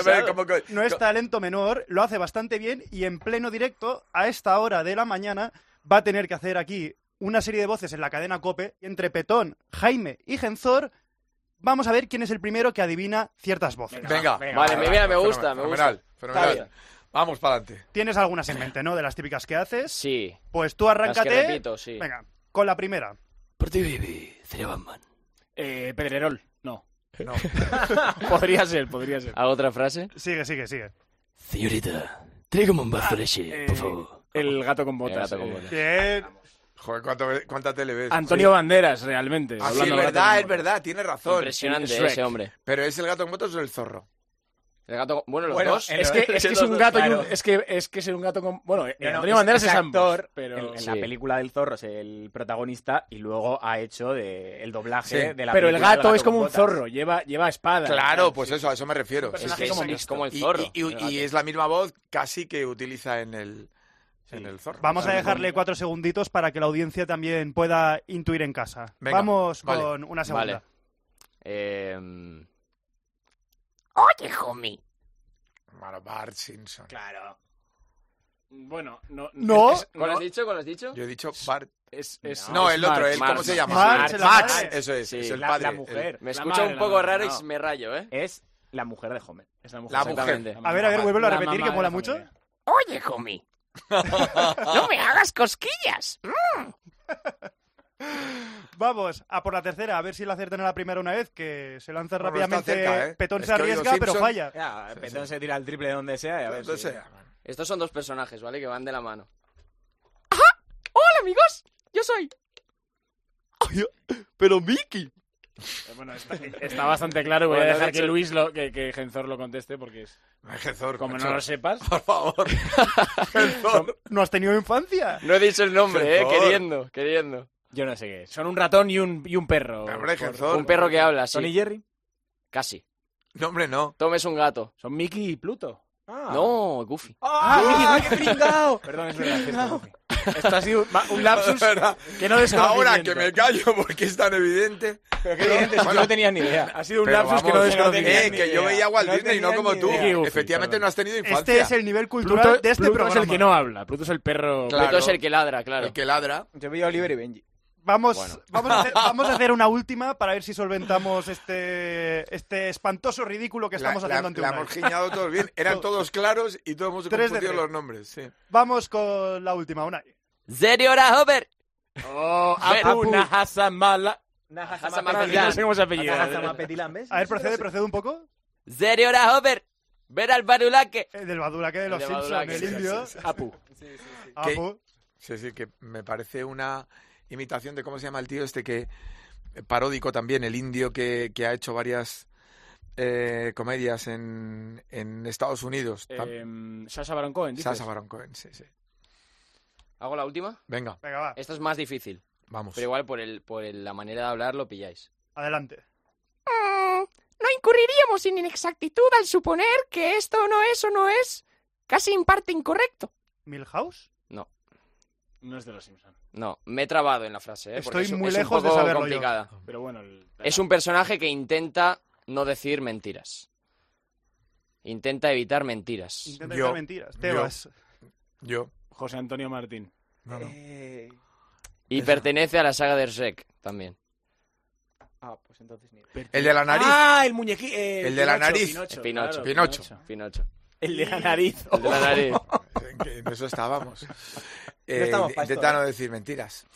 talento menor, lo hace bastante bien y en pleno directo, a esta hora de la mañana, va a tener que hacer aquí una serie de voces en la cadena COPE. Entre Petón, Jaime y Genzor, vamos a ver quién es el primero que adivina ciertas voces. Venga. Vale, me gusta. Fenomenal. Vamos para adelante. Tienes algunas en mente, ¿no? De las típicas que haces. Sí. Pues tú arráncate. Las que repito, sí. Venga, con la primera. Por ti, baby, sería Batman. Pedrerol, no. No. Podría ser. ¿Hago otra frase? Sigue. Señorita, tráigame un vaso de leche, por favor. El gato con botas. Bien. Joder, ¿cuánta tele ves? Antonio Banderas, realmente. Ah, sí, es verdad, tiene razón. Impresionante ese hombre. ¿Pero es el gato con botas o el zorro? El gato, los dos. Es que es un gato y un, es que es un gato con... Bueno, Antonio Banderas es actor, pero en la película del zorro es el protagonista y luego ha hecho el doblaje de la pero película. El gato es como un botas. zorro, lleva espada. Claro, pues eso, a eso me refiero. Es como el zorro. Y es la misma voz casi que utiliza en el zorro. Vamos a dejarle 4 segunditos para que la audiencia también pueda intuir en casa. Venga, vamos con una segunda. Vale. Oye, homie. Bart Simpson. Claro. Bueno, no. ¿No? ¿Cuál has dicho? ¿Cuál has dicho? Yo he dicho Bart. No, el otro, Marx. ¿cómo se llama? Marx, eso es, Sí, es el la padre. mujer. Me La escucha madre, un poco la raro madre, y me rayo, ¿eh? Es la mujer de Homer. Es la mujer. La mujer. Exactamente. A ver, vuélvelo a La repetir, mamá que de mola la mucho. familia. Oye, homie. No me hagas cosquillas. Vamos a por la tercera, a ver si la aciertan en la primera una vez, que se lanza Bueno, rápidamente. está cerca, ¿eh? Petón Es se que he oído arriesga, pero Simpson. falla. Ya, Petón se tira el triple de donde sea y a ver Donde si- sea. Estos son dos personajes, ¿vale? Que van de la mano. Hola, amigos. Yo soy. Pero Mickey. Bueno, está bastante claro. Voy a Bueno, dejar de que hecho- Luis, que Genzor lo conteste, porque es... Genzor, como macho. no lo sepas... Por favor. Genzor. ¿No has tenido infancia? No he dicho el nombre, Genzor. queriendo. Yo no sé qué es. Son un ratón y un perro. Hombre, Genzor. Un perro que habla, sí. ¿Tony Jerry? Casi. No, hombre, no. Tom es un gato. Son Mickey y Pluto. No, Goofy. ¡Ah, qué pringao! Perdón, es verdad. cierto, Goofy. Esto ha sido un lapsus que no desconocimiento. Ahora que me callo porque es tan evidente. Pero qué evidente, si tú no tenías ni idea. Ha sido un Pero lapsus que no vamos, desconocimiento. que yo veía Walt Disney, no como tú. idea. Efectivamente Perdón. no has tenido infancia. Este es el nivel cultural Pluto, de este Pluto programa. es el que no habla. Pluto es el perro... Claro. Pluto es el que ladra, claro. El que ladra. Yo veía a Oliver y Benji. Vamos, Bueno. vamos a hacer una última para ver si solventamos este espantoso ridículo que estamos haciendo ante la Unai. hemos giñado todos bien. Eran todos claros y todos hemos 3 de confundido 3. los nombres. Sí. Vamos con la última, Unai. ¡Serio hora, Homer! Oh, Ver- Apu Nahasamala. Nahasamapetilan. No sé cómo se apellida. Nahasamapetilan, ¿ves? A ver, procede un poco. ¡Serio hora, Homer! ¡Ver al Barulaque! Del Badulaque de los de Simpsons, Badulaque, el sí, indio. sí, sí. Apu. Apu. Sí, que me parece una imitación de cómo se llama el tío este que paródico también, el indio que ha hecho varias comedias en Estados Unidos. Sacha Baron Cohen, dices. Sacha Baron Cohen, sí. ¿Hago la última? Venga, Venga, va. Esto es más difícil, vamos. pero igual por la manera de hablar lo pilláis. Adelante. No incurriríamos en inexactitud al suponer que esto no es o no es casi en parte incorrecto. ¿Milhouse? No, No es de los Simpsons. no, me he trabado en la frase, ¿eh? Porque Estoy muy es lejos un de poco saberlo yo. complicada. Pero bueno... Es un personaje que intenta no decir mentiras. Intenta evitar mentiras. Intenta Yo- decir mentiras. Tebas. Yo. José Antonio Martín. No, no. Y pertenece a la saga de Shrek también. Ah, pues entonces ni... El de la nariz. Ah, el muñequi... El de la nariz. Pinocho. Claro, Pinocho. El de la nariz. El de la nariz. En eso estábamos. estamos pa' esto, Intenta no ¿eh? decir mentiras.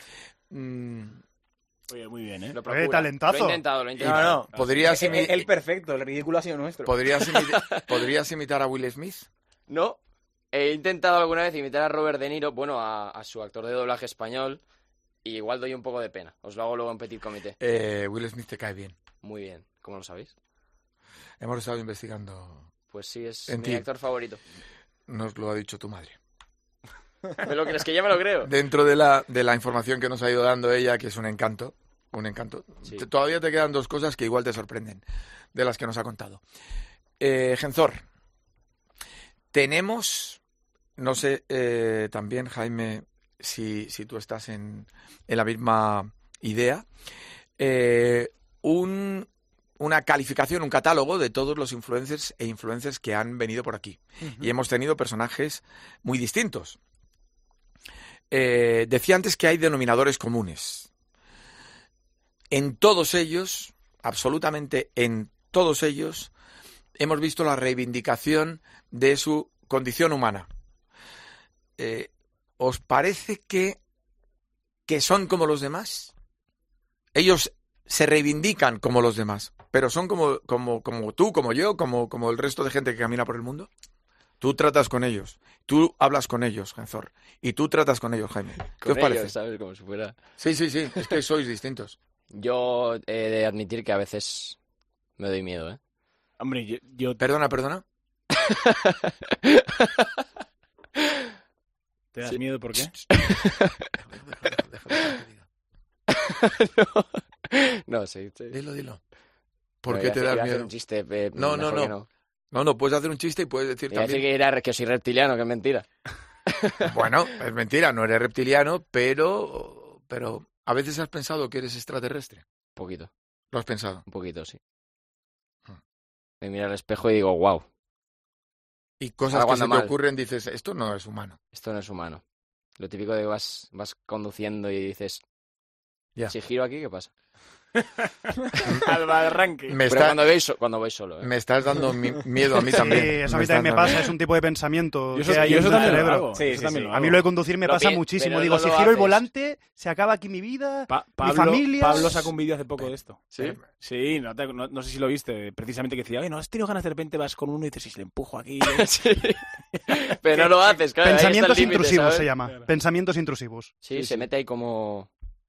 Oye, muy bien, ¿eh? Lo procura. talentazo. Lo he intentado. No. ¿Podrías, El perfecto, el ridículo ha sido nuestro. ¿Podrías imitar a Will Smith? No. He intentado alguna vez imitar a Robert De Niro, bueno, a su actor de doblaje español, y igual doy un poco de pena. Os lo hago luego en Petit Comité. Will Smith te cae bien. Muy bien. ¿Cómo lo sabéis? Hemos estado investigando. Pues sí, es En mi ti. actor favorito. Nos lo ha dicho tu madre. ¿Me lo crees? Que ya me lo creo. Dentro de la información que nos ha ido dando ella, que es un encanto. Un encanto. Sí. Todavía te quedan dos cosas que igual te sorprenden de las que nos ha contado. Genzor, tenemos, no sé, también, Jaime, si tú estás en la misma idea, una calificación, un catálogo de todos los influencers e influencers que han venido por aquí. Y hemos tenido personajes muy distintos. Decía antes que hay denominadores comunes. En todos ellos, absolutamente en todos ellos, hemos visto la reivindicación de su condición humana. ¿Os parece que son como los demás? Ellos se reivindican como los demás, pero son como tú, como yo, como el resto de gente que camina por el mundo. Tú tratas con ellos, tú hablas con ellos, Genzor, y tú tratas con ellos, Jaime. ¿Qué Con os parece? ellos, ¿sabes? Como si fuera... Sí, es que sois distintos. Yo he de admitir que a veces me doy miedo, ¿eh? Hombre, yo... Perdona. ¿Te das miedo por qué? No, sí. Dilo. ¿Por No, qué iba a te hacer- das iba a hacer miedo? un chiste, No, mejor que no. No, puedes hacer un chiste y puedes decir Iba a decir también... que soy reptiliano, que es mentira. Bueno, es mentira, no eres reptiliano, pero ¿a veces has pensado que eres extraterrestre? Un poquito. ¿Lo has pensado? Un poquito, sí. Me miro al espejo y digo, wow. Y cosas Ahora que se cuando te mal. ocurren, dices, esto no es humano. Esto no es humano. Lo típico de que vas conduciendo y dices, Ya. si giro aquí, ¿qué pasa? Al arranque. Pero cuando voy solo. Me estás dando miedo a mí Sí, también. eso a mí también me pasa, es un tipo de pensamiento Yo eso- que hay yo en eso el también lo cerebro. hago, Sí, eso sí, también sí. lo A mí hago. lo de conducir me Lo pasa pi- muchísimo. pero Digo, no si lo giro el haces. volante, se acaba aquí mi vida, mi familia... Pablo sacó un vídeo hace poco de esto. ¿Sí? Sí, no sé si lo viste, precisamente que decía, oye, ¿no has tenido ganas de repente vas con uno y dices, si le empujo aquí? Pero no lo haces, claro. ahí está el Pensamientos límite, intrusivos ¿sabes? se llama. Pensamientos intrusivos. Sí, se mete ahí como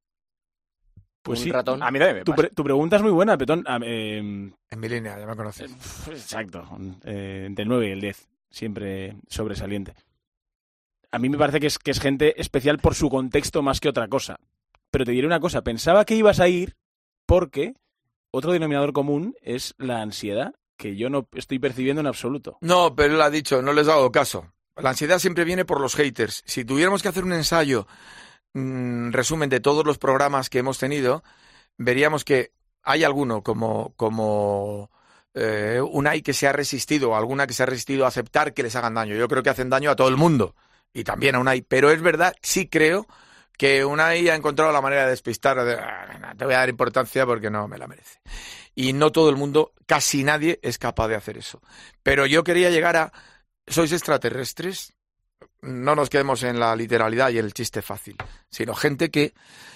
Pues un sí. ratón. A mí también me Tu, pasa. tu pregunta es muy buena, Petón. En mi línea, ya me conoces. Exacto. Entre el 9 y el 10. Siempre sobresaliente. A mí me parece que es gente especial por su contexto más que otra cosa. Pero te diré una cosa. Pensaba que ibas a ir porque otro denominador común es la ansiedad, que yo no estoy percibiendo en absoluto. No, pero él ha dicho, no les hago caso. La ansiedad siempre viene por los haters. Si tuviéramos que hacer un ensayo, resumen de todos los programas que hemos tenido, veríamos que hay alguno como Unai que se ha resistido, o alguna que se ha resistido a aceptar que les hagan daño. Yo creo que hacen daño a todo el mundo, y también a Unai. Pero es verdad, sí creo que Unai ha encontrado la manera de despistar, no te voy a dar importancia porque no me la merece. Y no todo el mundo, casi nadie, es capaz de hacer eso. Pero yo quería llegar a, ¿sois extraterrestres? No nos quedemos en la literalidad y el chiste fácil, sino gente que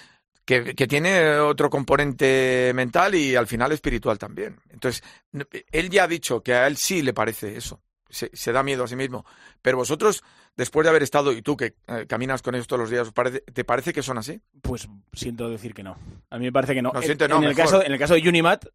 tiene otro componente mental y al final espiritual también. Entonces, él ya ha dicho que a él sí le parece eso, se da miedo a sí mismo. Pero vosotros, después de haber estado, y tú que caminas con ellos todos los días, ¿te parece que son así? Pues siento decir que no. A mí me parece que no. No, siente no, en el mejor. caso de Unimat,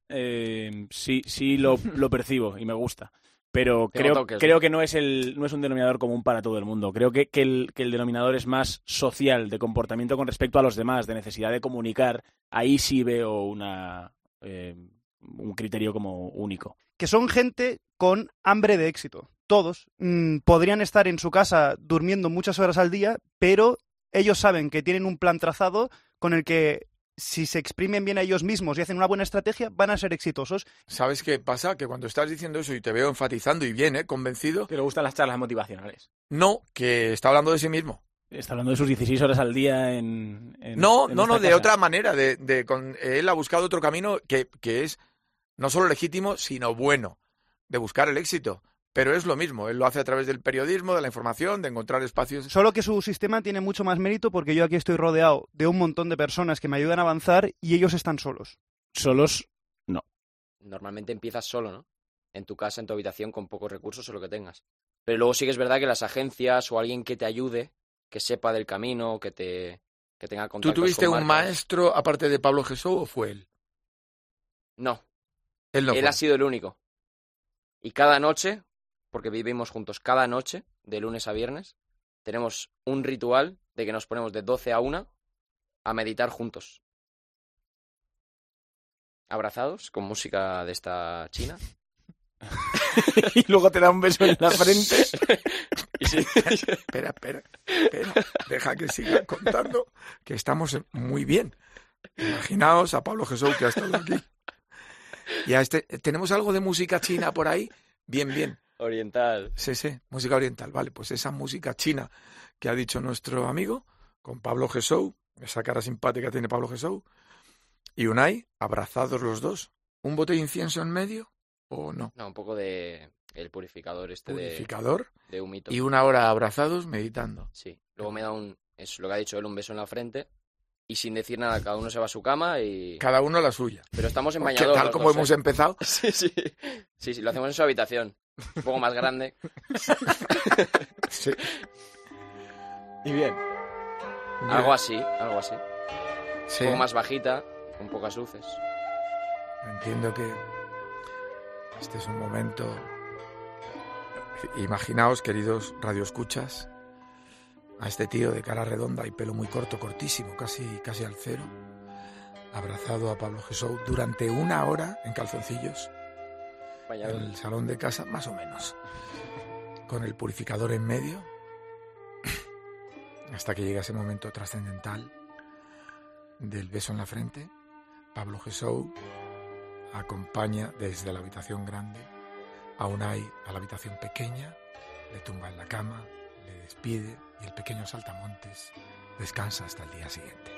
sí lo percibo y me gusta. Pero creo que no es un denominador común para todo el mundo. Creo que el denominador es más social, de comportamiento con respecto a los demás, de necesidad de comunicar. Ahí sí veo un criterio como único. Que son gente con hambre de éxito. Todos podrían estar en su casa durmiendo muchas horas al día, pero ellos saben que tienen un plan trazado con el que, si se exprimen bien a ellos mismos y hacen una buena estrategia, van a ser exitosos. ¿Sabes qué pasa? Que cuando estás diciendo eso y te veo enfatizando y bien, convencido... Que le gustan las charlas motivacionales. No, que está hablando de sí mismo. Está hablando de sus 16 horas al día en No, en de esta casa. otra manera. Él ha buscado otro camino que es no solo legítimo, sino bueno, de buscar el éxito. Pero es lo mismo, él lo hace a través del periodismo, de la información, de encontrar espacios... Solo que su sistema tiene mucho más mérito porque yo aquí estoy rodeado de un montón de personas que me ayudan a avanzar y ellos están solos. Solos, no. Normalmente empiezas solo, ¿no? En tu casa, en tu habitación, con pocos recursos o lo que tengas. Pero luego sí que es verdad que las agencias o alguien que te ayude, que sepa del camino, que tenga contactos. ¿Tú tuviste con un marcas. maestro aparte de Pablo Jesús o fue él? No. Él no Él fue. ha sido el único. Y cada noche, porque vivimos juntos, cada noche, de lunes a viernes, tenemos un ritual de que nos ponemos de 12 a 1 a meditar juntos. Abrazados, con música de esta china. Y luego te da un beso en la frente. Espera, deja que siga contando, que estamos muy bien. Imaginaos a Pablo Jesús, que ha estado aquí. Y a ¿tenemos algo de música china por ahí? Bien. Oriental. Sí, música oriental. Vale, pues esa música china que ha dicho nuestro amigo, con Pablo Jesús, esa cara simpática tiene Pablo Jesús, y Unai, abrazados los dos. ¿Un bote de incienso en medio o no? No, un poco de el purificador Purificador. de humito. Y 1 hora abrazados meditando. Sí. Luego me da es lo que ha dicho él, un beso en la frente. Y sin decir nada, cada uno se va a su cama y... Cada uno la suya. Pero estamos en Porque bañador. tal los como dos, hemos empezado. Sí, lo hacemos en su habitación. Un poco más grande. Sí. Y bien. Algo así. Sí. Un poco más bajita, con pocas luces. Entiendo que este es un momento... Imaginaos, queridos radioescuchas, a este tío de cara redonda y pelo muy corto, cortísimo, casi al cero, abrazado a Pablo Jesús durante 1 hora en calzoncillos, en el salón de casa, más o menos, con el purificador en medio, hasta que llega ese momento trascendental del beso en la frente. Pablo Jesús acompaña desde la habitación grande a Unai a la habitación pequeña le tumba en la cama, le despide y el pequeño saltamontes descansa hasta el día siguiente.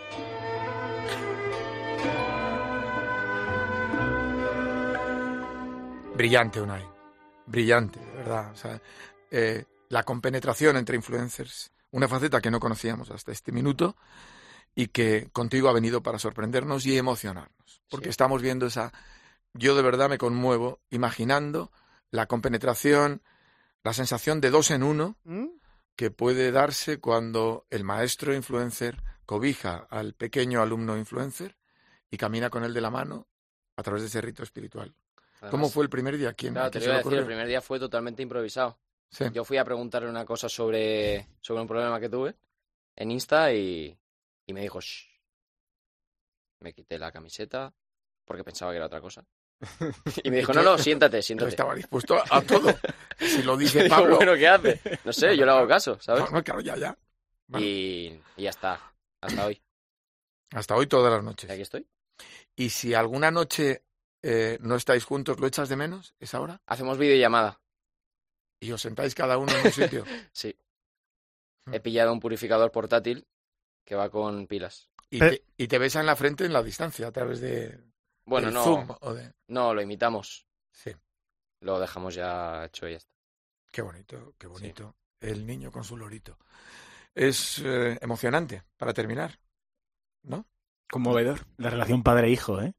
Brillante, Unai. Brillante, de verdad. O sea, la compenetración entre influencers, una faceta que no conocíamos hasta este minuto y que contigo ha venido para sorprendernos y emocionarnos. Porque estamos viendo esa... Yo de verdad me conmuevo imaginando la compenetración, la sensación de 2 en 1 que puede darse cuando el maestro influencer cobija al pequeño alumno influencer y camina con él de la mano a través de ese rito espiritual. Además, ¿cómo fue el primer día? Claro, te lo iba a decir, el primer día fue totalmente improvisado. Sí. Yo fui a preguntarle una cosa sobre un problema que tuve en Insta y me dijo, shh. Me quité la camiseta porque pensaba que era otra cosa. Y me dijo, no, siéntate. Yo estaba dispuesto a todo. Si lo dice Digo, Pablo... bueno, ¿qué hace? No sé, yo le hago caso, ¿sabes? No, claro, ya. Bueno. Y ya está, hasta hoy. Hasta hoy todas las noches. Aquí estoy. Y si alguna noche no estáis juntos, ¿lo echas de menos esa hora? Hacemos videollamada. ¿Y os sentáis cada uno en un sitio? Sí. He pillado un purificador portátil que va con pilas. Y te besa en la frente en la distancia a través de... Bueno, del no. Zoom, o de... No, lo imitamos. Sí. Lo dejamos ya hecho y ya está. Qué bonito. Sí. El niño con su lorito. Es emocionante para terminar, ¿no? Conmovedor. La relación padre-hijo, ¿eh?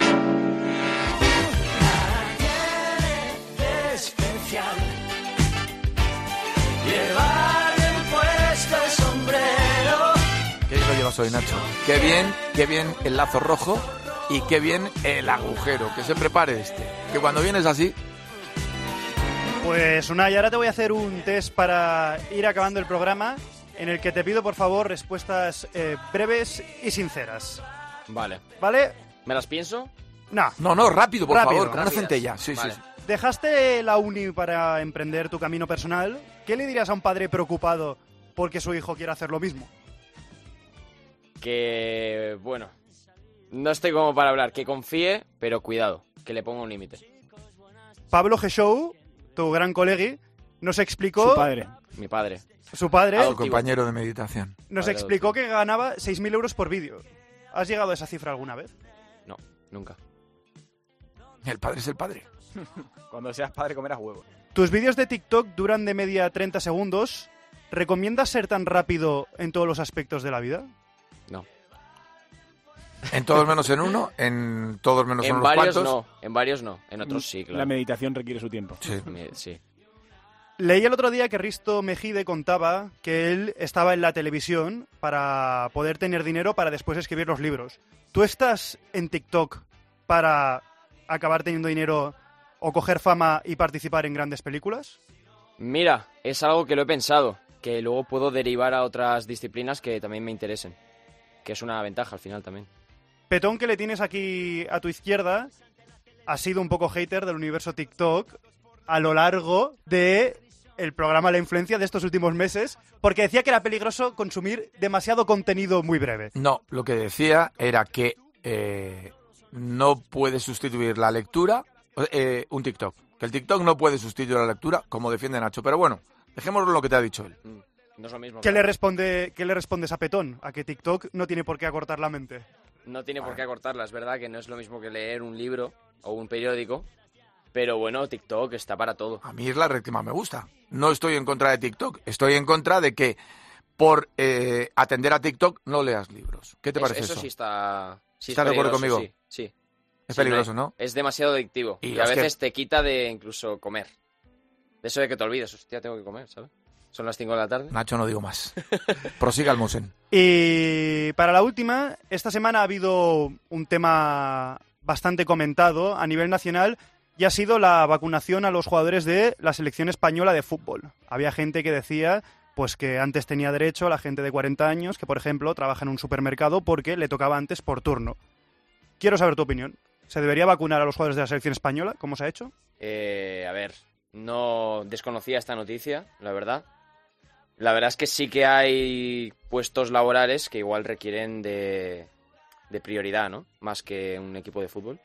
Especial. Llevar bien puesto el sombrero. ¿Qué lo llevas hoy, Nacho? Qué bien el lazo rojo y qué bien el agujero. Que se prepare que cuando vienes así... Pues Unai, ahora te voy a hacer un test para ir acabando el programa en el que te pido, por favor, respuestas breves y sinceras. Vale. ¿Vale? ¿Me las pienso? No, rápido, por favor, como una Rápidas. centella. Sí, Vale. sí. Dejaste la uni para emprender tu camino personal. ¿Qué le dirías a un padre preocupado porque su hijo quiere hacer lo mismo? Que, bueno, no estoy como para hablar. Que confíe, pero cuidado, que le ponga un límite. Pablo G-Show, tu gran colegui, nos explicó... Su padre. Mi padre. Su padre Tu compañero de meditación. nos explicó que ganaba 6.000 euros por vídeo. ¿Has llegado a esa cifra alguna vez? No, nunca. El padre es el padre. Cuando seas padre comerás huevos. Tus vídeos de TikTok duran de media 30 segundos. ¿Recomiendas ser tan rápido en todos los aspectos de la vida? No. En todos menos en uno, en todos menos en En unos varios cuantos. no, en varios no. En otros sí, claro. La meditación requiere su tiempo. Sí. Sí. Leí el otro día que Risto Mejide contaba que él estaba en la televisión para poder tener dinero para después escribir los libros. ¿Tú estás en TikTok para acabar teniendo dinero o coger fama y participar en grandes películas? Mira, es algo que lo he pensado, que luego puedo derivar a otras disciplinas que también me interesen. Que es una ventaja al final también. Petón, que le tienes aquí a tu izquierda, ha sido un poco hater del universo TikTok a lo largo de el programa La Influencia de estos últimos meses, porque decía que era peligroso consumir demasiado contenido muy breve. No, lo que decía era que no puede sustituir la lectura un TikTok. Que el TikTok no puede sustituir la lectura, como defiende Nacho. Pero bueno, dejémoslo en lo que te ha dicho él. No es lo mismo. ¿Qué le respondes a Petón? A que TikTok no tiene por qué acortar la mente. No tiene por qué acortarla, es verdad que no es lo mismo que leer un libro o un periódico. Pero bueno, TikTok está para todo. A mí es la red que más me gusta. No estoy en contra de TikTok. Estoy en contra de que por atender a TikTok no leas libros. ¿Qué te parece eso? Eso sí está... Sí ¿Estás de acuerdo conmigo? Sí. Es peligroso, ¿no? Es demasiado adictivo. Y a veces te quita de incluso comer. De eso de que te olvides. Hostia, tengo que comer, ¿sabes? Son las 5 de la tarde. Nacho, no digo más. Prosiga el Mosen. Y para la última, esta semana ha habido un tema bastante comentado a nivel nacional y ha sido la vacunación a los jugadores de la selección española de fútbol. Había gente que decía pues que antes tenía derecho a la gente de 40 años que, por ejemplo, trabaja en un supermercado porque le tocaba antes por turno. Quiero saber tu opinión. ¿Se debería vacunar a los jugadores de la selección española? ¿Cómo se ha hecho? A ver, no desconocía esta noticia, la verdad. La verdad es que sí que hay puestos laborales que igual requieren de prioridad, ¿no? Más que un equipo de fútbol.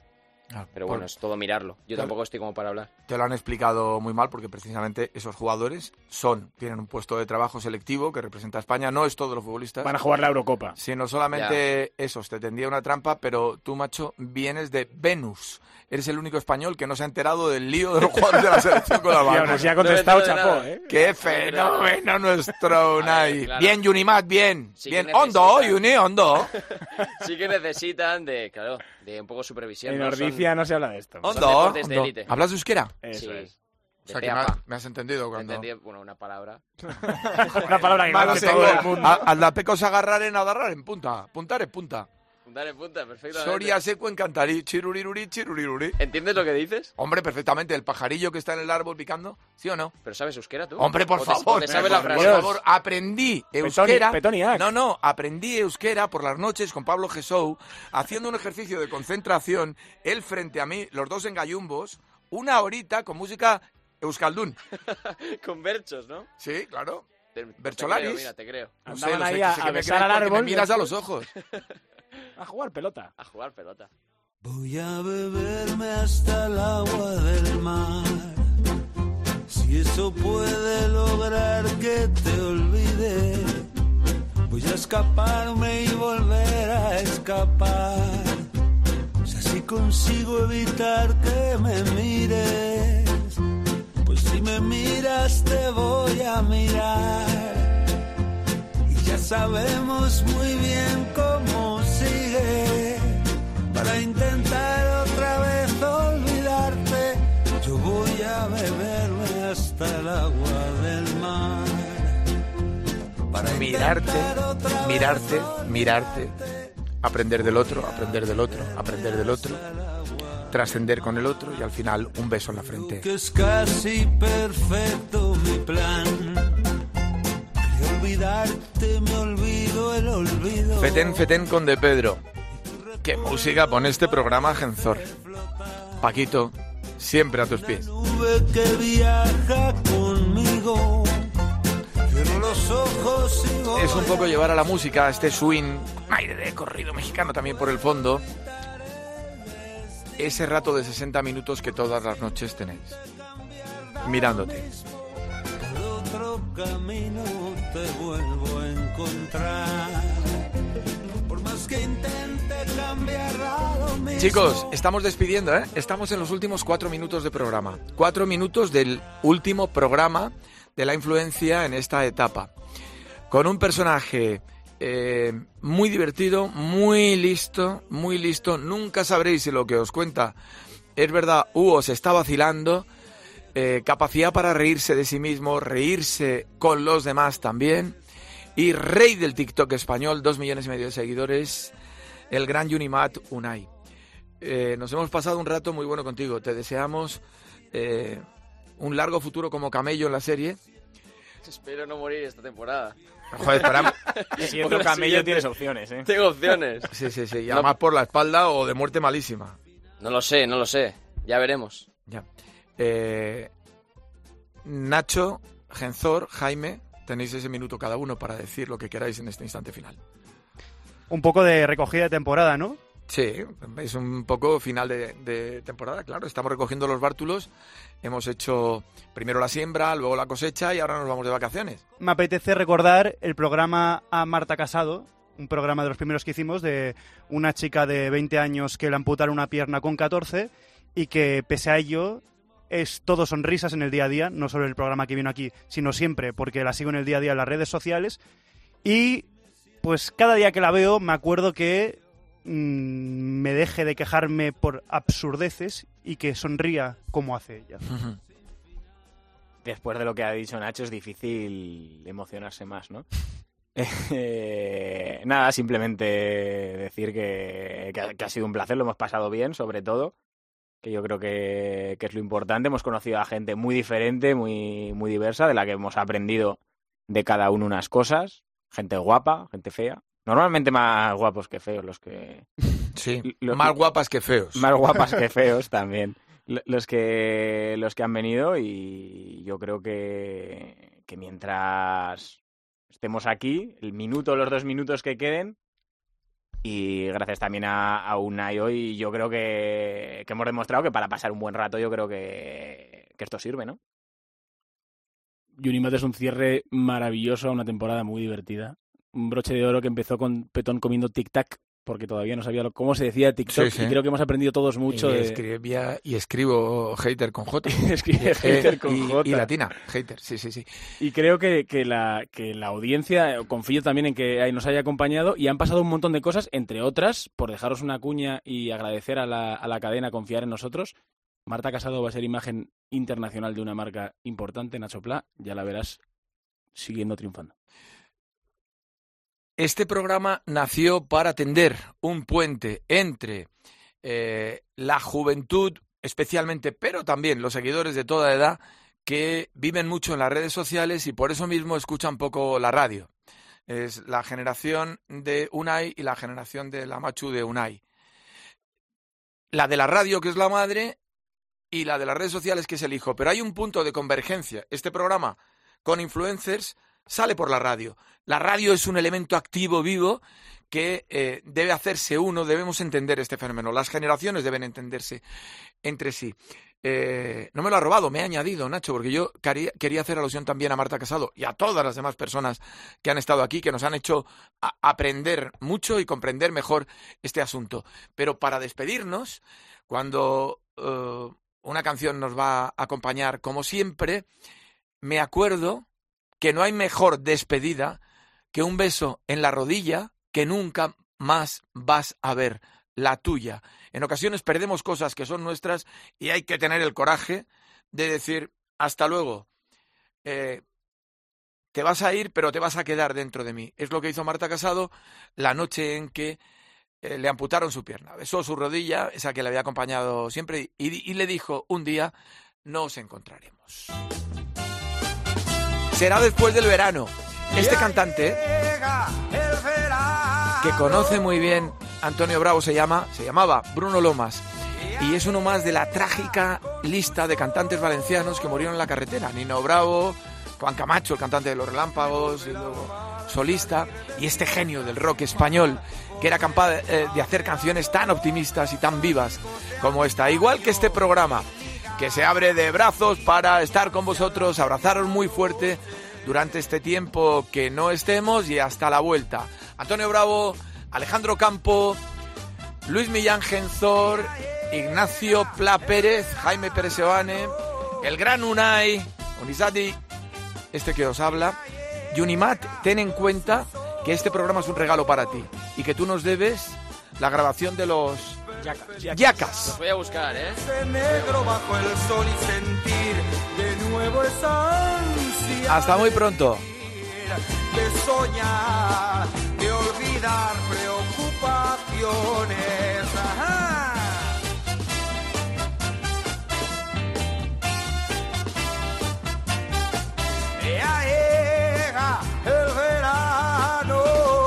Pero bueno, es todo mirarlo. Yo tampoco estoy como para hablar. Te lo han explicado muy mal porque precisamente esos jugadores tienen un puesto de trabajo selectivo que representa a España. No es todos los futbolistas. Van a jugar la Eurocopa. Sino solamente esos. Te tendría una trampa, pero tú, macho, vienes de Venus. Eres el único español que no se ha enterado del lío de los jugadores de la selección con la Y aún así ha contestado chapó, ¿eh? ¡Qué fenómeno nuestro Unai! Claro. Bien, Unimat, bien. Sí bien. que Hondo, necesitan- Uni, hondo. Sí que necesitan de un poco supervisión. En ¿no? Ordicia no se habla de esto. Son Hondo, deportes de hondo. élite. ¿Hablas euskera? Eso Sí. es. O sea, De que pe a pa. me has entendido cuando... Entendí, bueno, una palabra. Una palabra que Malo conoce tengo. todo el mundo. Al da pecos agarrar en punta. Puntar en punta. Dale punta, perfectamente. Soria seco en cantarí, chiruriruri, chiruriruri. ¿Entiendes lo que dices? Hombre, perfectamente. El pajarillo que está en el árbol picando, ¿sí o no? ¿Pero sabes euskera tú? Hombre, por ¿O favor. te sabes la frase? Por favor, aprendí euskera. Petoniak. No, aprendí euskera por las noches con Pablo Gesou, haciendo un ejercicio de concentración, él frente a mí, los dos en gallumbos, una horita con música euskaldún. Con berchos, ¿no? Sí, claro. Te Bercholaris. creo, mira, te creo. No sé, Andaban lo sé, ahí sé a que me besar crees al porque árbol. me miras a después. los ojos. A jugar pelota. A jugar pelota. Voy a beberme hasta el agua del mar. Si eso puede lograr que te olvide, voy a escaparme y volver a escapar. Si así consigo evitar que me mires, pues si me miras te voy a mirar. Y ya sabemos muy bien cómo sigue. Para intentar otra vez olvidarte, yo voy a beberme hasta el agua del mar. Para Mirarte, intentar otra vez mirarte, mirarte. Aprender del otro, aprender del otro, aprender del otro. Trascender con el otro y al final un beso en la frente. que es casi perfecto mi plan. Quería olvidarte, me olvido el olvido. Fetén con De Pedro. Qué música pone este programa, Genzor. Paquito, siempre a tus pies. Nube que viaja conmigo. Cierro los ojos y voy. Es un poco llevar a la música, este swing, aire de corrido mexicano también por el fondo. Ese rato de 60 minutos que todas las noches tenéis. Mirándote. Por otro camino te vuelvo a encontrar. Por más que intente cambiar lo mismo. Chicos, estamos despidiendo, ¿eh? Estamos en los últimos 4 minutos de programa. 4 minutos del último programa de la influencia en esta etapa. Con un personaje muy divertido, muy listo. Nunca sabréis si lo que os cuenta es verdad u os está vacilando. Capacidad para reírse de sí mismo, reírse con los demás también. Y rey del TikTok español, 2,5 millones de seguidores, el gran Unimat, Unai. Nos hemos pasado un rato muy bueno contigo. Te deseamos un largo futuro como camello en la serie. Espero no morir esta temporada. Joder, esperamos. Siendo camello tienes opciones, ¿eh? Tengo opciones. Sí. Y además por la espalda o de muerte malísima. No lo sé. Ya veremos. Ya. Nacho, Genzor, Jaime, tenéis ese minuto cada uno para decir lo que queráis en este instante final. Un poco de recogida de temporada, ¿no? Sí, es un poco final de temporada, claro. Estamos recogiendo los bártulos. Hemos hecho primero la siembra, luego la cosecha y ahora nos vamos de vacaciones. Me apetece recordar el programa A Marta Casado, un programa de los primeros que hicimos de una chica de 20 años que le amputaron una pierna con 14 y que pese a ello es todo sonrisas en el día a día, no solo el programa que vino aquí, sino siempre, porque la sigo en el día a día en las redes sociales y pues cada día que la veo me acuerdo que me deje de quejarme por absurdeces y que sonría como hace ella. Después de lo que ha dicho Nacho es difícil emocionarse más, ¿no? Nada, simplemente decir que ha sido un placer, lo hemos pasado bien, sobre todo, que yo creo que es lo importante. Hemos conocido a gente muy diferente, muy diversa, de la que hemos aprendido de cada uno unas cosas. Gente guapa, gente fea. Normalmente más guapos que feos los que... Sí, más guapas que feos. Más guapas que feos también. Los que han venido y yo creo que mientras estemos aquí, el minuto, los 2 minutos que queden, Y gracias también a Unai hoy, yo creo que hemos demostrado que para pasar un buen rato yo creo que esto sirve, ¿no? Unimat es un cierre maravilloso a una temporada muy divertida. Un broche de oro que empezó con Petón comiendo tic-tac, porque todavía no sabía cómo se decía TikTok, Sí, sí. y creo que hemos aprendido todos mucho. Escribo hater con J. Escribe hater con J. Y latina, hater, sí. Y creo que la audiencia, confío también en que nos haya acompañado, y han pasado un montón de cosas, entre otras, por dejaros una cuña y agradecer a la cadena confiar en nosotros. Marta Casado va a ser imagen internacional de una marca importante, Nacho Pla, ya la verás siguiendo triunfando. Este programa nació para tender un puente entre la juventud, especialmente, pero también los seguidores de toda edad, que viven mucho en las redes sociales y por eso mismo escuchan poco la radio. Es la generación de Unai y la generación de la Machu de Unai. La de la radio, que es la madre, y la de las redes sociales, que es el hijo. Pero hay un punto de convergencia. Este programa con influencers sale por la radio. La radio es un elemento activo, vivo, que debe hacerse uno, debemos entender este fenómeno. Las generaciones deben entenderse entre sí. No me lo ha robado, me ha añadido, Nacho, porque yo quería hacer alusión también a Marta Casado y a todas las demás personas que han estado aquí, que nos han hecho aprender mucho y comprender mejor este asunto. Pero para despedirnos, cuando una canción nos va a acompañar, como siempre, me acuerdo que no hay mejor despedida que un beso en la rodilla que nunca más vas a ver, la tuya. En ocasiones perdemos cosas que son nuestras y hay que tener el coraje de decir, hasta luego, te vas a ir, pero te vas a quedar dentro de mí. Es lo que hizo Marta Casado la noche en que le amputaron su pierna. Besó su rodilla, esa que le había acompañado siempre, y le dijo, un día nos encontraremos. Será después del verano. Este cantante, que conoce muy bien Antonio Bravo, se llamaba Bruno Lomas, y es uno más de la trágica lista de cantantes valencianos que murieron en la carretera. Nino Bravo, Juan Camacho, el cantante de Los Relámpagos, y luego solista, y este genio del rock español que era capaz de hacer canciones tan optimistas y tan vivas como esta. Igual que este programa, que se abre de brazos para estar con vosotros, abrazaros muy fuerte durante este tiempo que no estemos y hasta la vuelta. Antonio Bravo, Alejandro Campo, Luis Millán Genzor, Ignacio Pla Pérez, Jaime Pérez Sebane, el gran Unai, Unisati, este que os habla. Y Unimat, ten en cuenta que este programa es un regalo para ti y que tú nos debes la grabación de los Yacas. Los voy a buscar, ¿eh? Negro bajo el sol y sentir de nuevo esa ansia. Hasta muy pronto. De soñar, de olvidar preocupaciones. Ajá. Ya llega el verano.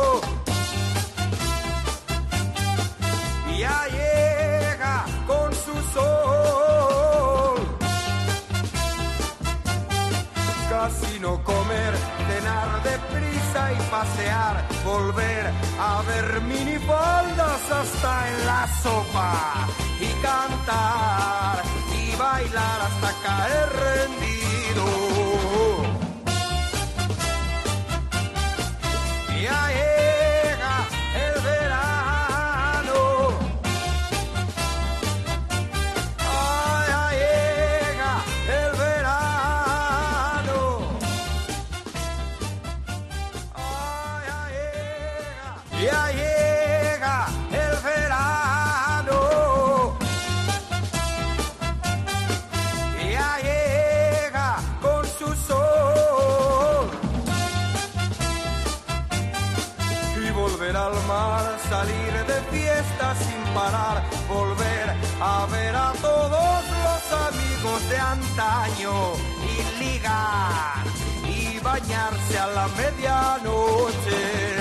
Ya llega con su sol. Casi no comer, cenar deprisa y pasear, volver a ver minifaldas hasta en la sopa y cantar y bailar hasta caer rendido. Ya llega el verano. Ay, ya llega el verano. Ya llega el verano. Ya llega con su sol. Y volver al mar, salir de fiesta sin parar, volver a ver a todos los amigos de antaño y ligar y bañarse a la medianoche.